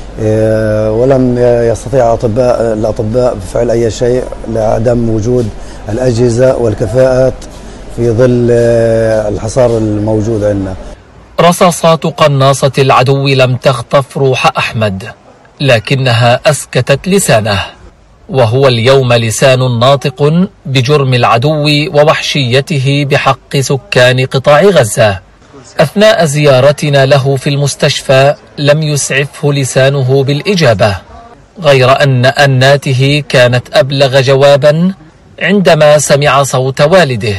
ولم يستطيع أطباء الأطباء بفعل أي شيء لعدم وجود الأجهزة والكفاءات في ظل الحصار الموجود عندنا. رصاصات قناصة العدو لم تخطف روح أحمد، لكنها أسكتت لسانه، وهو اليوم لسان ناطق بجرم العدو ووحشيته بحق سكان قطاع غزة. أثناء زيارتنا له في المستشفى لم يسعفه لسانه بالإجابة، غير أن أناته كانت أبلغ جوابا عندما سمع صوت والده.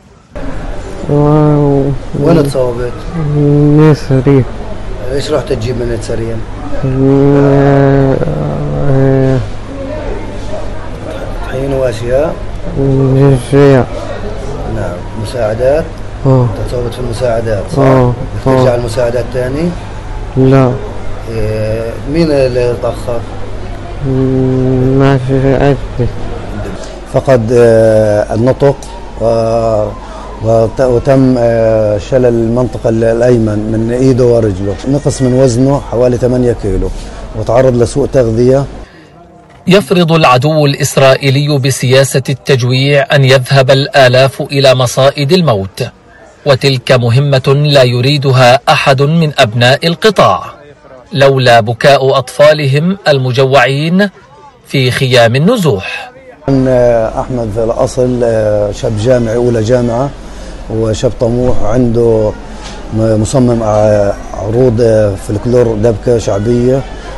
وين تصوبت؟ من سريع. ايش رحت تجيب من سريع؟ طحين واشياء؟ اشياء. نعم. مساعدات؟ اه. تصوبت في المساعدات صح؟ اه. ترجع المساعدات تاني؟ لا. إيه مين اللي طخك؟ ما في أكل. فقد النطق و وتم شلل المنطقة الأيمن من إيده ورجله، نقص من وزنه حوالي ثمانية كيلو، وتعرض لسوء تغذية. يفرض العدو الإسرائيلي بسياسة التجويع أن يذهب الآلاف إلى مصائد الموت، وتلك مهمة لا يريدها أحد من أبناء القطاع، لولا بكاء أطفالهم المجوعين في خيام النزوح. أحمد في الأصل شاب جامعي أولى جامعة، وشاب طموح، عنده مصمم عروض فلكلور دبكة شعبية،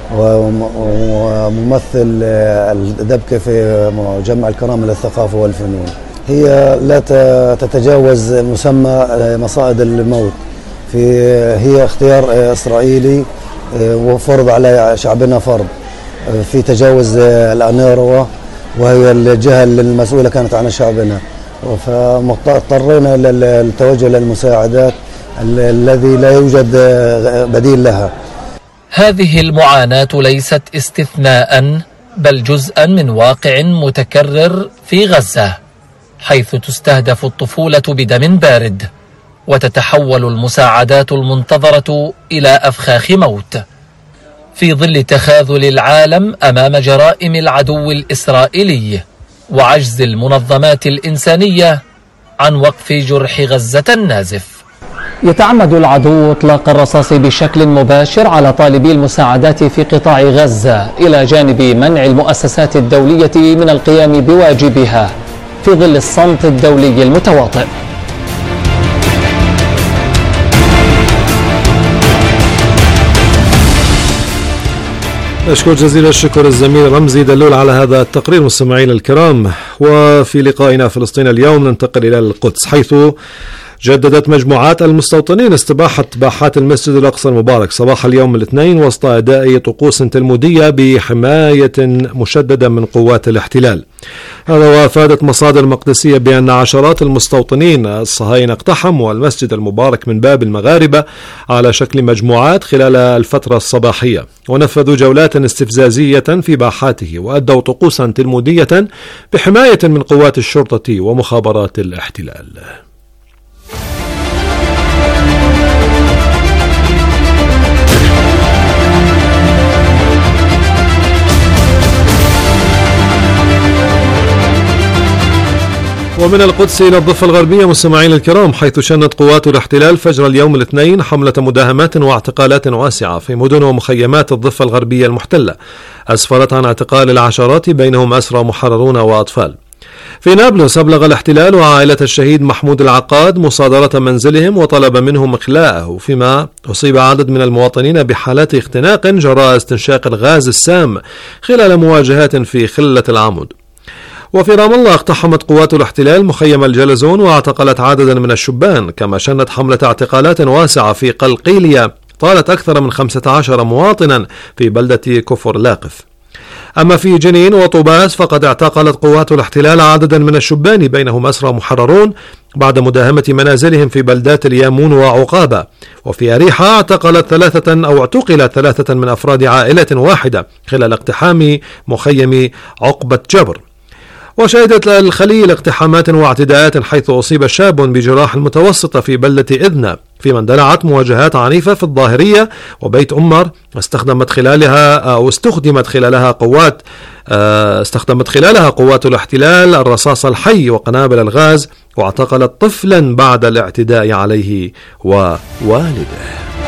وممثل الدبكة في مجمع الكرامة للثقافة والفنون. هي لا تتجاوز مسمى مصائد الموت، في هي اختيار إسرائيلي وفرض على شعبنا فرض في تجاوز الأنيروة، وهي الجهة المسؤولة كانت عن شعبنا، فاضطرينا للتوجه للمساعدات الذي لا يوجد بديل لها. هذه المعاناة ليست استثناء، بل جزءا من واقع متكرر في غزة، حيث تستهدف الطفولة بدم بارد، وتتحول المساعدات المنتظرة إلى أفخاخ موت، في ظل تخاذل العالم أمام جرائم العدو الإسرائيلي وعجز المنظمات الإنسانية عن وقف جرح غزة النازف. يتعمد العدو إطلاق الرصاص بشكل مباشر على طالبي المساعدات في قطاع غزة، إلى جانب منع المؤسسات الدولية من القيام بواجبها في ظل الصمت الدولي المتواطئ. أشكر جزيل الشكر الزميل رمزي دلول على هذا التقرير. مستمعينا الكرام، وفي لقائنا فلسطين اليوم ننتقل إلى القدس، حيث جددت مجموعات المستوطنين استباحة باحات المسجد الأقصى المبارك صباح اليوم الاثنين وسط أداء طقوس تلمودية بحماية مشددة من قوات الاحتلال. هذا وافادت مصادر مقدسية بأن عشرات المستوطنين الصهاينة اقتحموا المسجد المبارك من باب المغاربة على شكل مجموعات خلال الفترة الصباحية، ونفذوا جولات استفزازية في باحاته، وأدوا طقوسا تلمودية بحماية من قوات الشرطة ومخابرات الاحتلال. ومن القدس إلى الضفة الغربية مستمعين الكرام، حيث شنت قوات الاحتلال فجر اليوم الاثنين حملة مداهمات واعتقالات واسعة في مدن ومخيمات الضفة الغربية المحتلة، أسفرت عن اعتقال العشرات بينهم أسرى محررون وأطفال. في نابلس أبلغ الاحتلال وعائلة الشهيد محمود العقاد مصادرة منزلهم وطلب منهم إخلاءه، فيما أصيب عدد من المواطنين بحالات اختناق جراء استنشاق الغاز السام خلال مواجهات في خلة العمود. وفي رام الله اقتحمت قوات الاحتلال مخيم الجلزون واعتقلت عددا من الشبان، كما شنت حملة اعتقالات واسعة في قلقيلية طالت أكثر من خمسة عشر مواطنا في بلدة كفر لاقف. أما في جنين وطوباس فقد اعتقلت قوات الاحتلال عددا من الشبان بينهم أسرى محررون بعد مداهمة منازلهم في بلدات اليامون وعقابة. وفي أريحة اعتقلت ثلاثة أو اعتقل ثلاثة من أفراد عائلة واحدة خلال اقتحام مخيم عقبة جبر. وشهدت الخليل اقتحامات واعتداءات حيث أصيب شاب بجراح متوسطة في بلدة إذنة، فيما اندلعت مواجهات عنيفة في الظاهرية وبيت أمر استخدمت خلالها أو استخدمت خلالها قوات استخدمت خلالها قوات الاحتلال الرصاص الحي وقنابل الغاز، واعتقلت طفلا بعد الاعتداء عليه ووالده.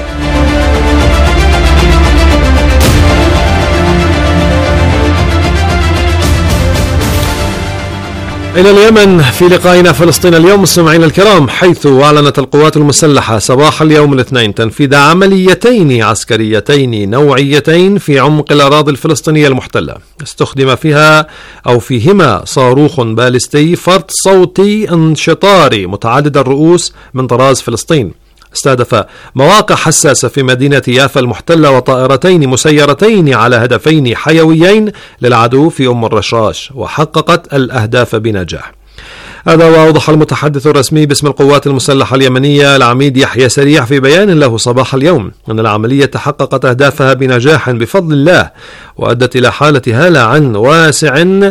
إلى اليمن في لقائنا فلسطين اليوم مستمعين الكرام، حيث أعلنت القوات المسلحة صباح اليوم الاثنين تنفيذ عمليتين عسكريتين نوعيتين في عمق الأراضي الفلسطينية المحتلة، استخدم فيها أو فيهما صاروخ باليستي فرد صوتي انشطاري متعدد الرؤوس من طراز فلسطين، استهدف مواقع حساسة في مدينة يافا المحتلة وطائرتين مسيرتين على هدفين حيويين للعدو في أم الرشاش، وحققت الأهداف بنجاح. هذا وأوضح المتحدث الرسمي باسم القوات المسلحة اليمنية العميد يحيى سريع في بيان له صباح اليوم أن العملية تحققت أهدافها بنجاح بفضل الله، وأدت إلى حالة هلع واسع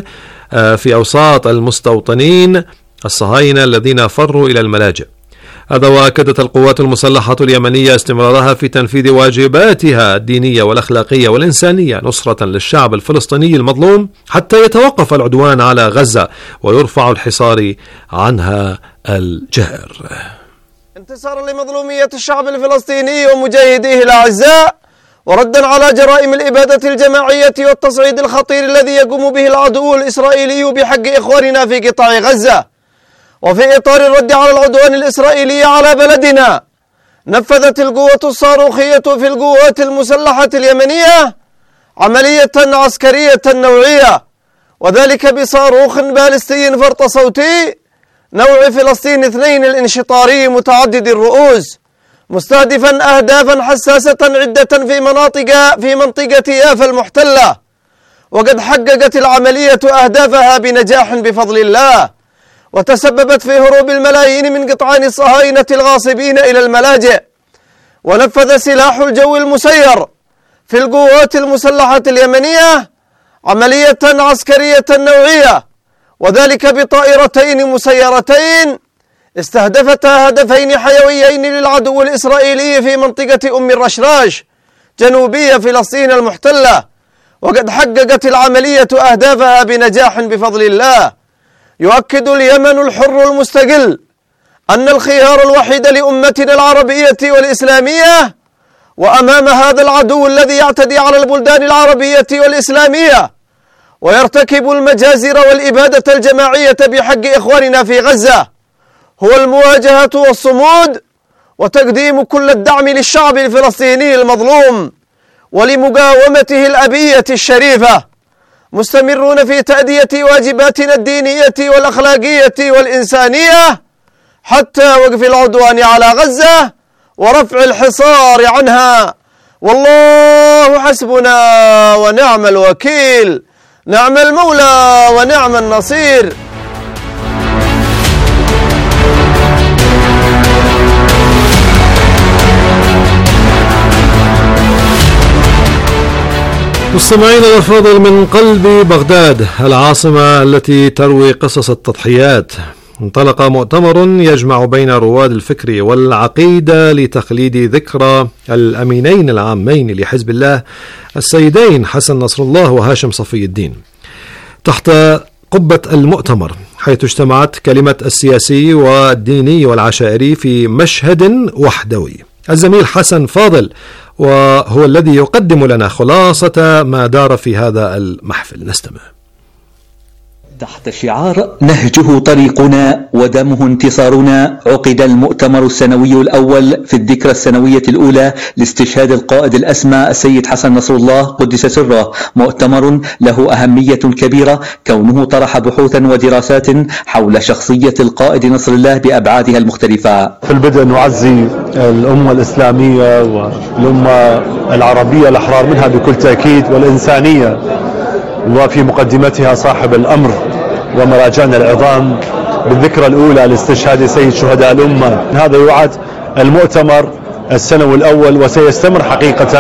في أوساط المستوطنين الصهاينة الذين فروا إلى الملاجئ. هذا وأكدت القوات المسلحة اليمنية استمرارها في تنفيذ واجباتها الدينية والأخلاقية والإنسانية نصرة للشعب الفلسطيني المظلوم حتى يتوقف العدوان على غزة ويرفع الحصار عنها الجائر. انتصارا لمظلومية الشعب الفلسطيني ومجاهديه الأعزاء، وردا على جرائم الإبادة الجماعية والتصعيد الخطير الذي يقوم به العدو الإسرائيلي بحق إخواننا في قطاع غزة، وفي إطار الرد على العدوان الإسرائيلي على بلدنا، نفذت القوة الصاروخية في القوات المسلحة اليمنية عملية عسكرية نوعية، وذلك بصاروخ باليستي فرط صوتي نوع فلسطين اثنين الانشطاري متعدد الرؤوس، مستهدفا أهدافا حساسة عدة في مناطق في منطقة يافا المحتلة، وقد حققت العملية أهدافها بنجاح بفضل الله، وتسببت في هروب الملايين من قطعان الصهاينة الغاصبين إلى الملاجئ. ونفذ سلاح الجو المسير في القوات المسلحة اليمنية عملية عسكرية نوعية، وذلك بطائرتين مسيرتين استهدفتا هدفين حيويين للعدو الإسرائيلي في منطقة أم الرشراش جنوبية فلسطين المحتلة، وقد حققت العملية أهدافها بنجاح بفضل الله. يؤكد اليمن الحر المستقل أن الخيار الوحيد لأمتنا العربية والإسلامية وأمام هذا العدو الذي يعتدي على البلدان العربية والإسلامية ويرتكب المجازر والإبادة الجماعية بحق إخواننا في غزة هو المواجهة والصمود وتقديم كل الدعم للشعب الفلسطيني المظلوم ولمقاومته الأبية الشريفة، مستمرون في تأدية واجباتنا الدينية والأخلاقية والإنسانية حتى وقف العدوان على غزة ورفع الحصار عنها. والله حسبنا ونعم الوكيل، نعم المولى ونعم النصير. مستمعينا الأفاضل، من قلب بغداد العاصمة التي تروي قصص التضحيات، انطلق مؤتمر يجمع بين رواد الفكر والعقيدة لتخليد ذكرى الأمينين العامين لحزب الله السيدين حسن نصر الله وهاشم صفي الدين تحت قبة المؤتمر، حيث اجتمعت كلمة السياسي والديني والعشائري في مشهد وحدوي. الزميل حسن فاضل وهو الذي يقدم لنا خلاصة ما دار في هذا المحفل، نستمع. تحت شعار نهجه طريقنا ودمه انتصارنا، عقد المؤتمر السنوي الأول في الذكرى السنوية الأولى لاستشهاد القائد الأسمى السيد حسن نصر الله قدس سره. مؤتمر له أهمية كبيرة كونه طرح بحوثا ودراسات حول شخصية القائد نصر الله بأبعادها المختلفة. في البدء نعزي الأمة الإسلامية والأمة العربية الأحرار منها بكل تأكيد والإنسانية، وفي مقدمتها صاحب الأمر ومراجعنا العظام بالذكرى الأولى لاستشهاد سيد شهداء الأمة. هذا يعد المؤتمر السنوي الأول وسيستمر حقيقة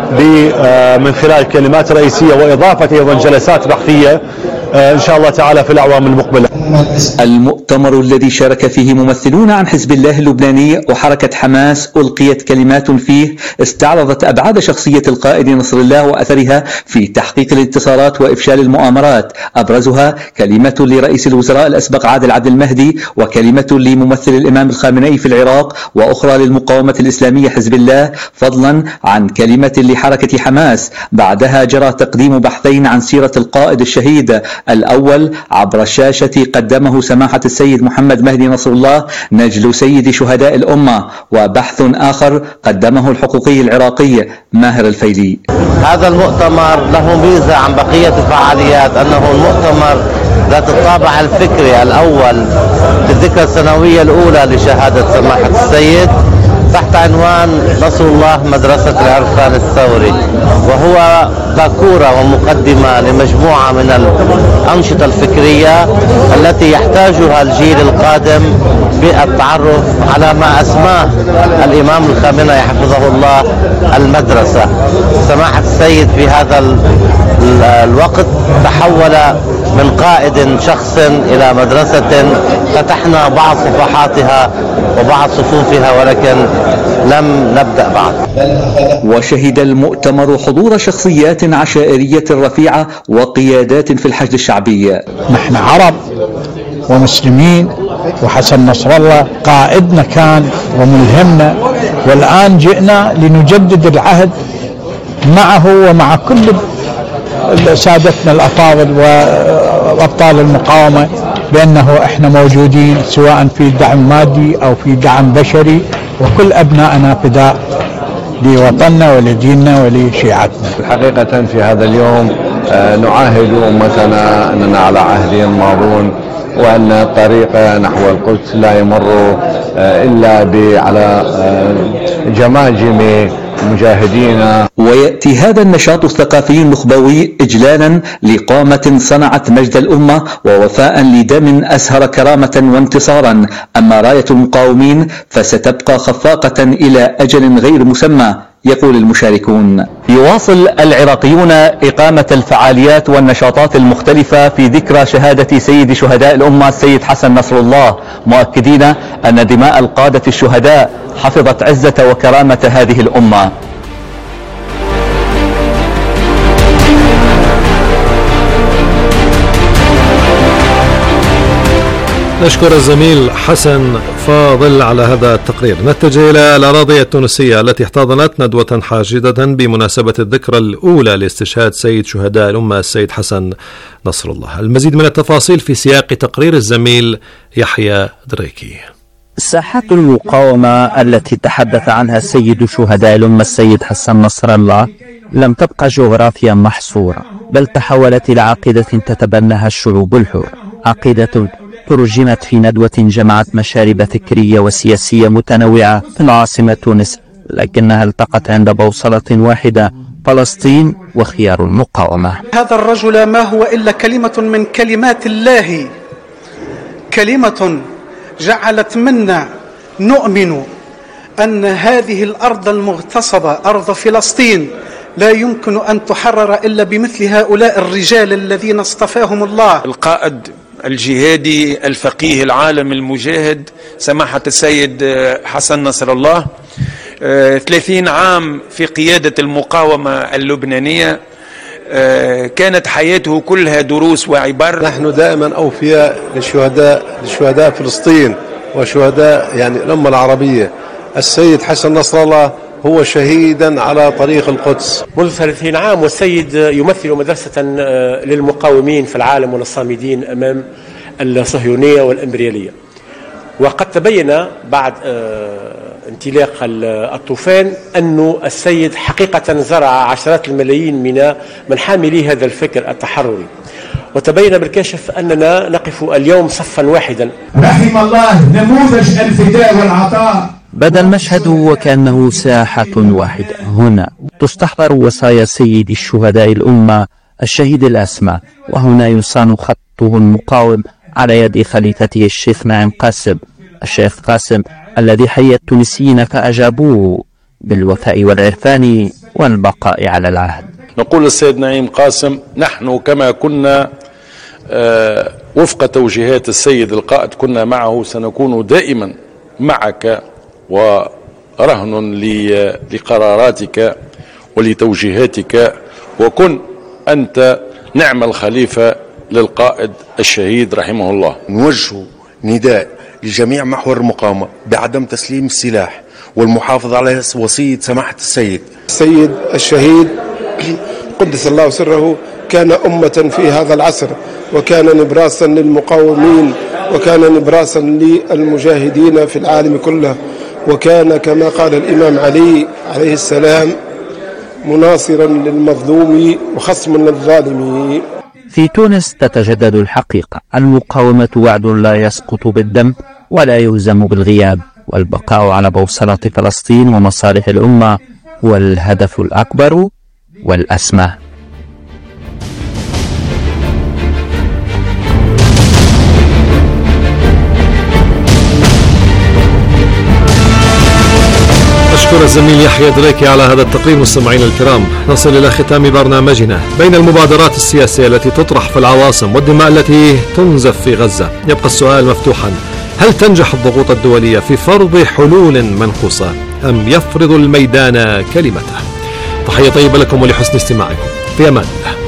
من خلال كلمات رئيسية وإضافة أيضا جلسات بحثية إن شاء الله تعالى في الأعوام المقبلة. المؤتمر الذي شارك فيه ممثلون عن حزب الله اللبناني وحركة حماس ألقيت كلمات فيه استعرضت أبعاد شخصية القائد نصر الله وأثرها في تحقيق الانتصارات وإفشال المؤامرات، أبرزها كلمة لرئيس الوزراء الأسبق عادل عبد المهدي، وكلمة لممثل الإمام الخامنئي في العراق، وأخرى للمقاومة الإسلامية حزب الله، فضلا عن كلمة لحركة حماس. بعدها جرى تقديم بحثين عن سيرة القائد الشهيد، الأول عبر الشاشة قدمه سماحة السيد محمد مهدي نصر الله نجل سيد شهداء الأمة، وبحث آخر قدمه الحقوقي العراقي ماهر الفيلي. هذا المؤتمر له ميزة عن بقية الفعاليات أنه المؤتمر ذات الطابع الفكري الأول بالذكرى السنوية الأولى لشهادة سماحة السيد تحت عنوان نصر الله مدرسة العرفان الثوري، وهو باكورة ومقدمة لمجموعة من الأنشطة الفكرية التي يحتاجها الجيل القادم بالتعرف على ما أسماه الإمام الخامنئي حفظه الله المدرسة. سماحة السيد في هذا الوقت تحول من قائد شخص إلى مدرسة فتحنا بعض صفحاتها وبعض صفوفها ولكن لم نبدأ بعد. وشهد المؤتمر حضور شخصيات عشائرية رفيعة وقيادات في الحشد الشعبي. نحن عرب ومسلمين، وحسن نصر الله قائدنا كان وملهمنا، والآن جئنا لنجدد العهد معه ومع كل سادتنا الأفاضل وأبطال المقاومة بأنه إحنا موجودين سواء في دعم مادي أو في دعم بشري، وكل أبنائنا فداء لوطننا ولديننا ولشيعتنا. حقيقة في هذا اليوم نعاهد أمتنا أننا على عهد ماضون، وأن الطريق نحو القدس لا يمر إلا على جماجم مجاهدين. ويأتي هذا النشاط الثقافي النخبوي إجلالا لقامة صنعت مجد الأمة ووفاء لدم أسهر كرامة وانتصارا. أما راية المقاومين فستبقى خفاقة إلى أجل غير مسمى، يقول المشاركون. يواصل العراقيون إقامة الفعاليات والنشاطات المختلفة في ذكرى شهادة سيد شهداء الأمة السيد حسن نصر الله، مؤكدين أن دماء القادة الشهداء حفظت عزة وكرامة هذه الأمة. نشكر الزميل حسن فاضل على هذا التقرير. نتجه إلى الأراضي التونسية التي احتضنت ندوة حاشدة بمناسبة الذكرى الأولى لاستشهاد سيد شهداء الأمة السيد حسن نصر الله. المزيد من التفاصيل في سياق تقرير الزميل يحيى دريكي. ساحات المقاومة التي تحدث عنها سيد شهداء الأمة السيد حسن نصر الله لم تبقى جغرافيا محصورة، بل تحولت إلى عقيدة تتبناها الشعوب الحر، عقيدة ترجمت في ندوة جمعت مشارب فكرية وسياسية متنوعة في العاصمة تونس، لكنها التقت عند بوصلة واحدة: فلسطين وخيار المقاومة. هذا الرجل ما هو إلا كلمة من كلمات الله، كلمة جعلت منا نؤمن أن هذه الأرض المغتصبة أرض فلسطين لا يمكن أن تحرر إلا بمثل هؤلاء الرجال الذين اصطفاهم الله. القائد الجهادي الفقيه العالم المجاهد سماحة السيد حسن نصر الله، ثلاثين عام في قيادة المقاومة اللبنانية، كانت حياته كلها دروس وعبر. نحن دائما أوفياء للشهداء لشهداء فلسطين وشهداء يعني الأمة العربية. السيد حسن نصر الله هو شهيدا على طريق القدس منذ ثلاثين عام، والسيد يمثل مدرسة للمقاومين في العالم وللصامدين أمام الصهيونية والإمبريالية. وقد تبين بعد انطلاق الطوفان أن السيد حقيقة زرع عشرات الملايين من من حاملي هذا الفكر التحرري، وتبين بالكشف أننا نقف اليوم صفا واحدا. رحم الله نموذج الفداء والعطاء. بدا المشهد وكأنه ساحة واحدة. هنا تستحضر وصايا سيد الشهداء الأمة الشهيد الأسمى، وهنا يصان خطه المقاوم على يد خليفته الشيخ نعيم قاسم. الشيخ قاسم الذي حيا التونسيين فأجابوه بالوفاء والعرفان والبقاء على العهد. نقول للسيد نعيم قاسم: نحن كما كنا آه وفق توجيهات السيد القائد كنا معه، سنكون دائما معك ورهن لقراراتك ولتوجيهاتك، وكن أنت نعم الخليفة للقائد الشهيد رحمه الله. نوجه نداء لجميع محور المقاومة بعدم تسليم السلاح والمحافظة على وصية سماحة السيد. السيد الشهيد قدس الله سره كان أمة في هذا العصر، وكان نبراسا للمقاومين، وكان نبراسا للمجاهدين في العالم كله، وكان كما قال الإمام علي عليه السلام مناصرا للمظلوم وخصما للظالم. في تونس تتجدد الحقيقة: المقاومة وعد لا يسقط بالدم ولا يهزم بالغياب، والبقاء على بوصلة فلسطين ومصالح الأمة هو الهدف الأكبر والأسمى. أشكر الزميل يحيى دريكي على هذا التقرير. مستمعينا الكرام، نصل إلى ختام برنامجنا. بين المبادرات السياسية التي تطرح في العواصم والدماء التي تنزف في غزة، يبقى السؤال مفتوحا: هل تنجح الضغوط الدولية في فرض حلول منقوصة أم يفرض الميدان كلمته؟ تحية طيبة لكم ولحسن استماعكم، في أمان الله.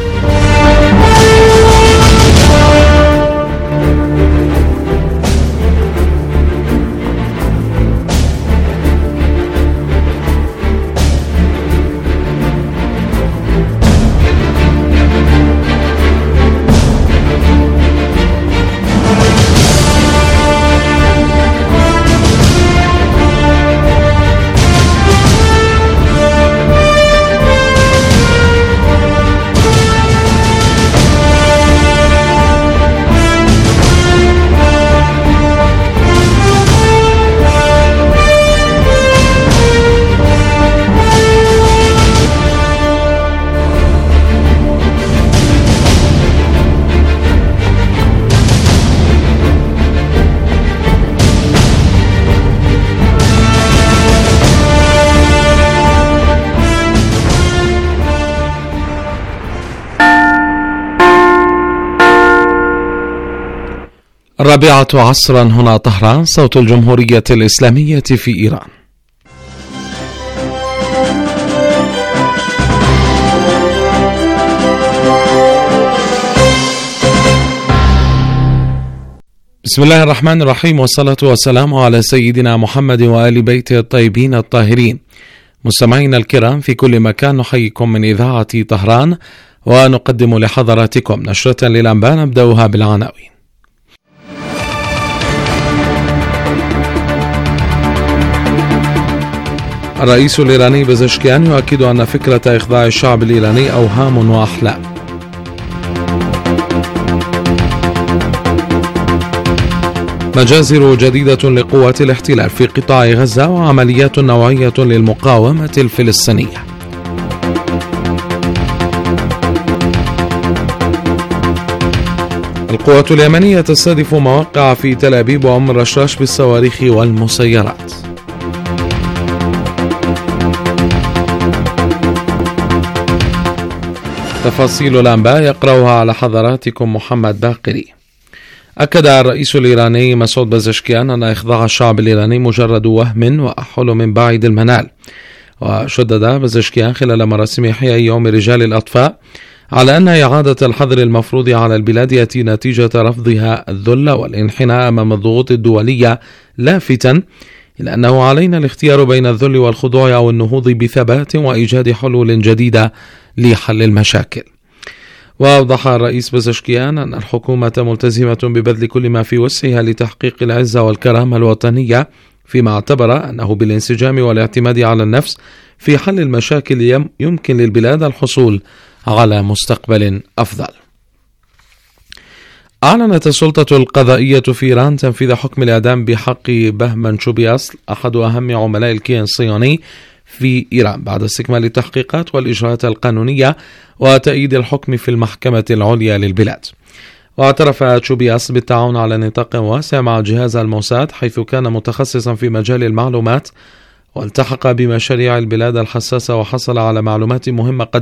الرابعة عصرا هنا طهران، صوت الجمهورية الإسلامية في إيران. بسم الله الرحمن الرحيم، والصلاة والسلام على سيدنا محمد وآل بيته الطيبين الطاهرين. مستمعينا الكرام في كل مكان، نحييكم من إذاعة طهران ونقدم لحضراتكم نشرة للأنباء نبدأها بالعناوين. الرئيس الإيراني بزشكيان يؤكد أن فكرة إخضاع الشعب الإيراني أوهام وأحلام. مجازر جديدة لقوات الاحتلال في قطاع غزة وعمليات نوعية للمقاومة الفلسطينية. القوات اليمنية تستهدف مواقع في تل أبيب وأم الرشاش بالصواريخ والمسيرات. تفاصيل الأنباء يقرأها على حضراتكم محمد باقري. أكد الرئيس الإيراني مسعود بزشكيان أن إخضاع الشعب الإيراني مجرد وهم وحلم بعيد المنال. وشدد بزشكيان خلال مراسم إحياء يوم رجال الأطفاء على أن إعادة الحظر المفروض على البلاد يأتي نتيجة رفضها الذل والانحناء أمام الضغوط الدولية، لافتا إلى أنه علينا الاختيار بين الذل والخضوع أو النهوض بثبات وإيجاد حلول جديدة لحل المشاكل. وأوضح الرئيس بزشكيان أن الحكومة ملتزمة ببذل كل ما في وسعها لتحقيق العزة والكرامة الوطنية، فيما اعتبر أنه بالانسجام والاعتماد على النفس في حل المشاكل يمكن للبلاد الحصول على مستقبل أفضل. أعلنت السلطة القضائية في إيران تنفيذ حكم الإعدام بحق بهمن شوبياصل أحد أهم عملاء الكيان الصهيوني في إيران بعد استكمال التحقيقات والإجراءات القانونية وتأييد الحكم في المحكمة العليا للبلاد. واعترف شوبياصل بالتعاون على نطاق واسع مع جهاز الموساد، حيث كان متخصصا في مجال المعلومات والتحق بمشاريع البلاد الحساسة وحصل على معلومات مهمة قد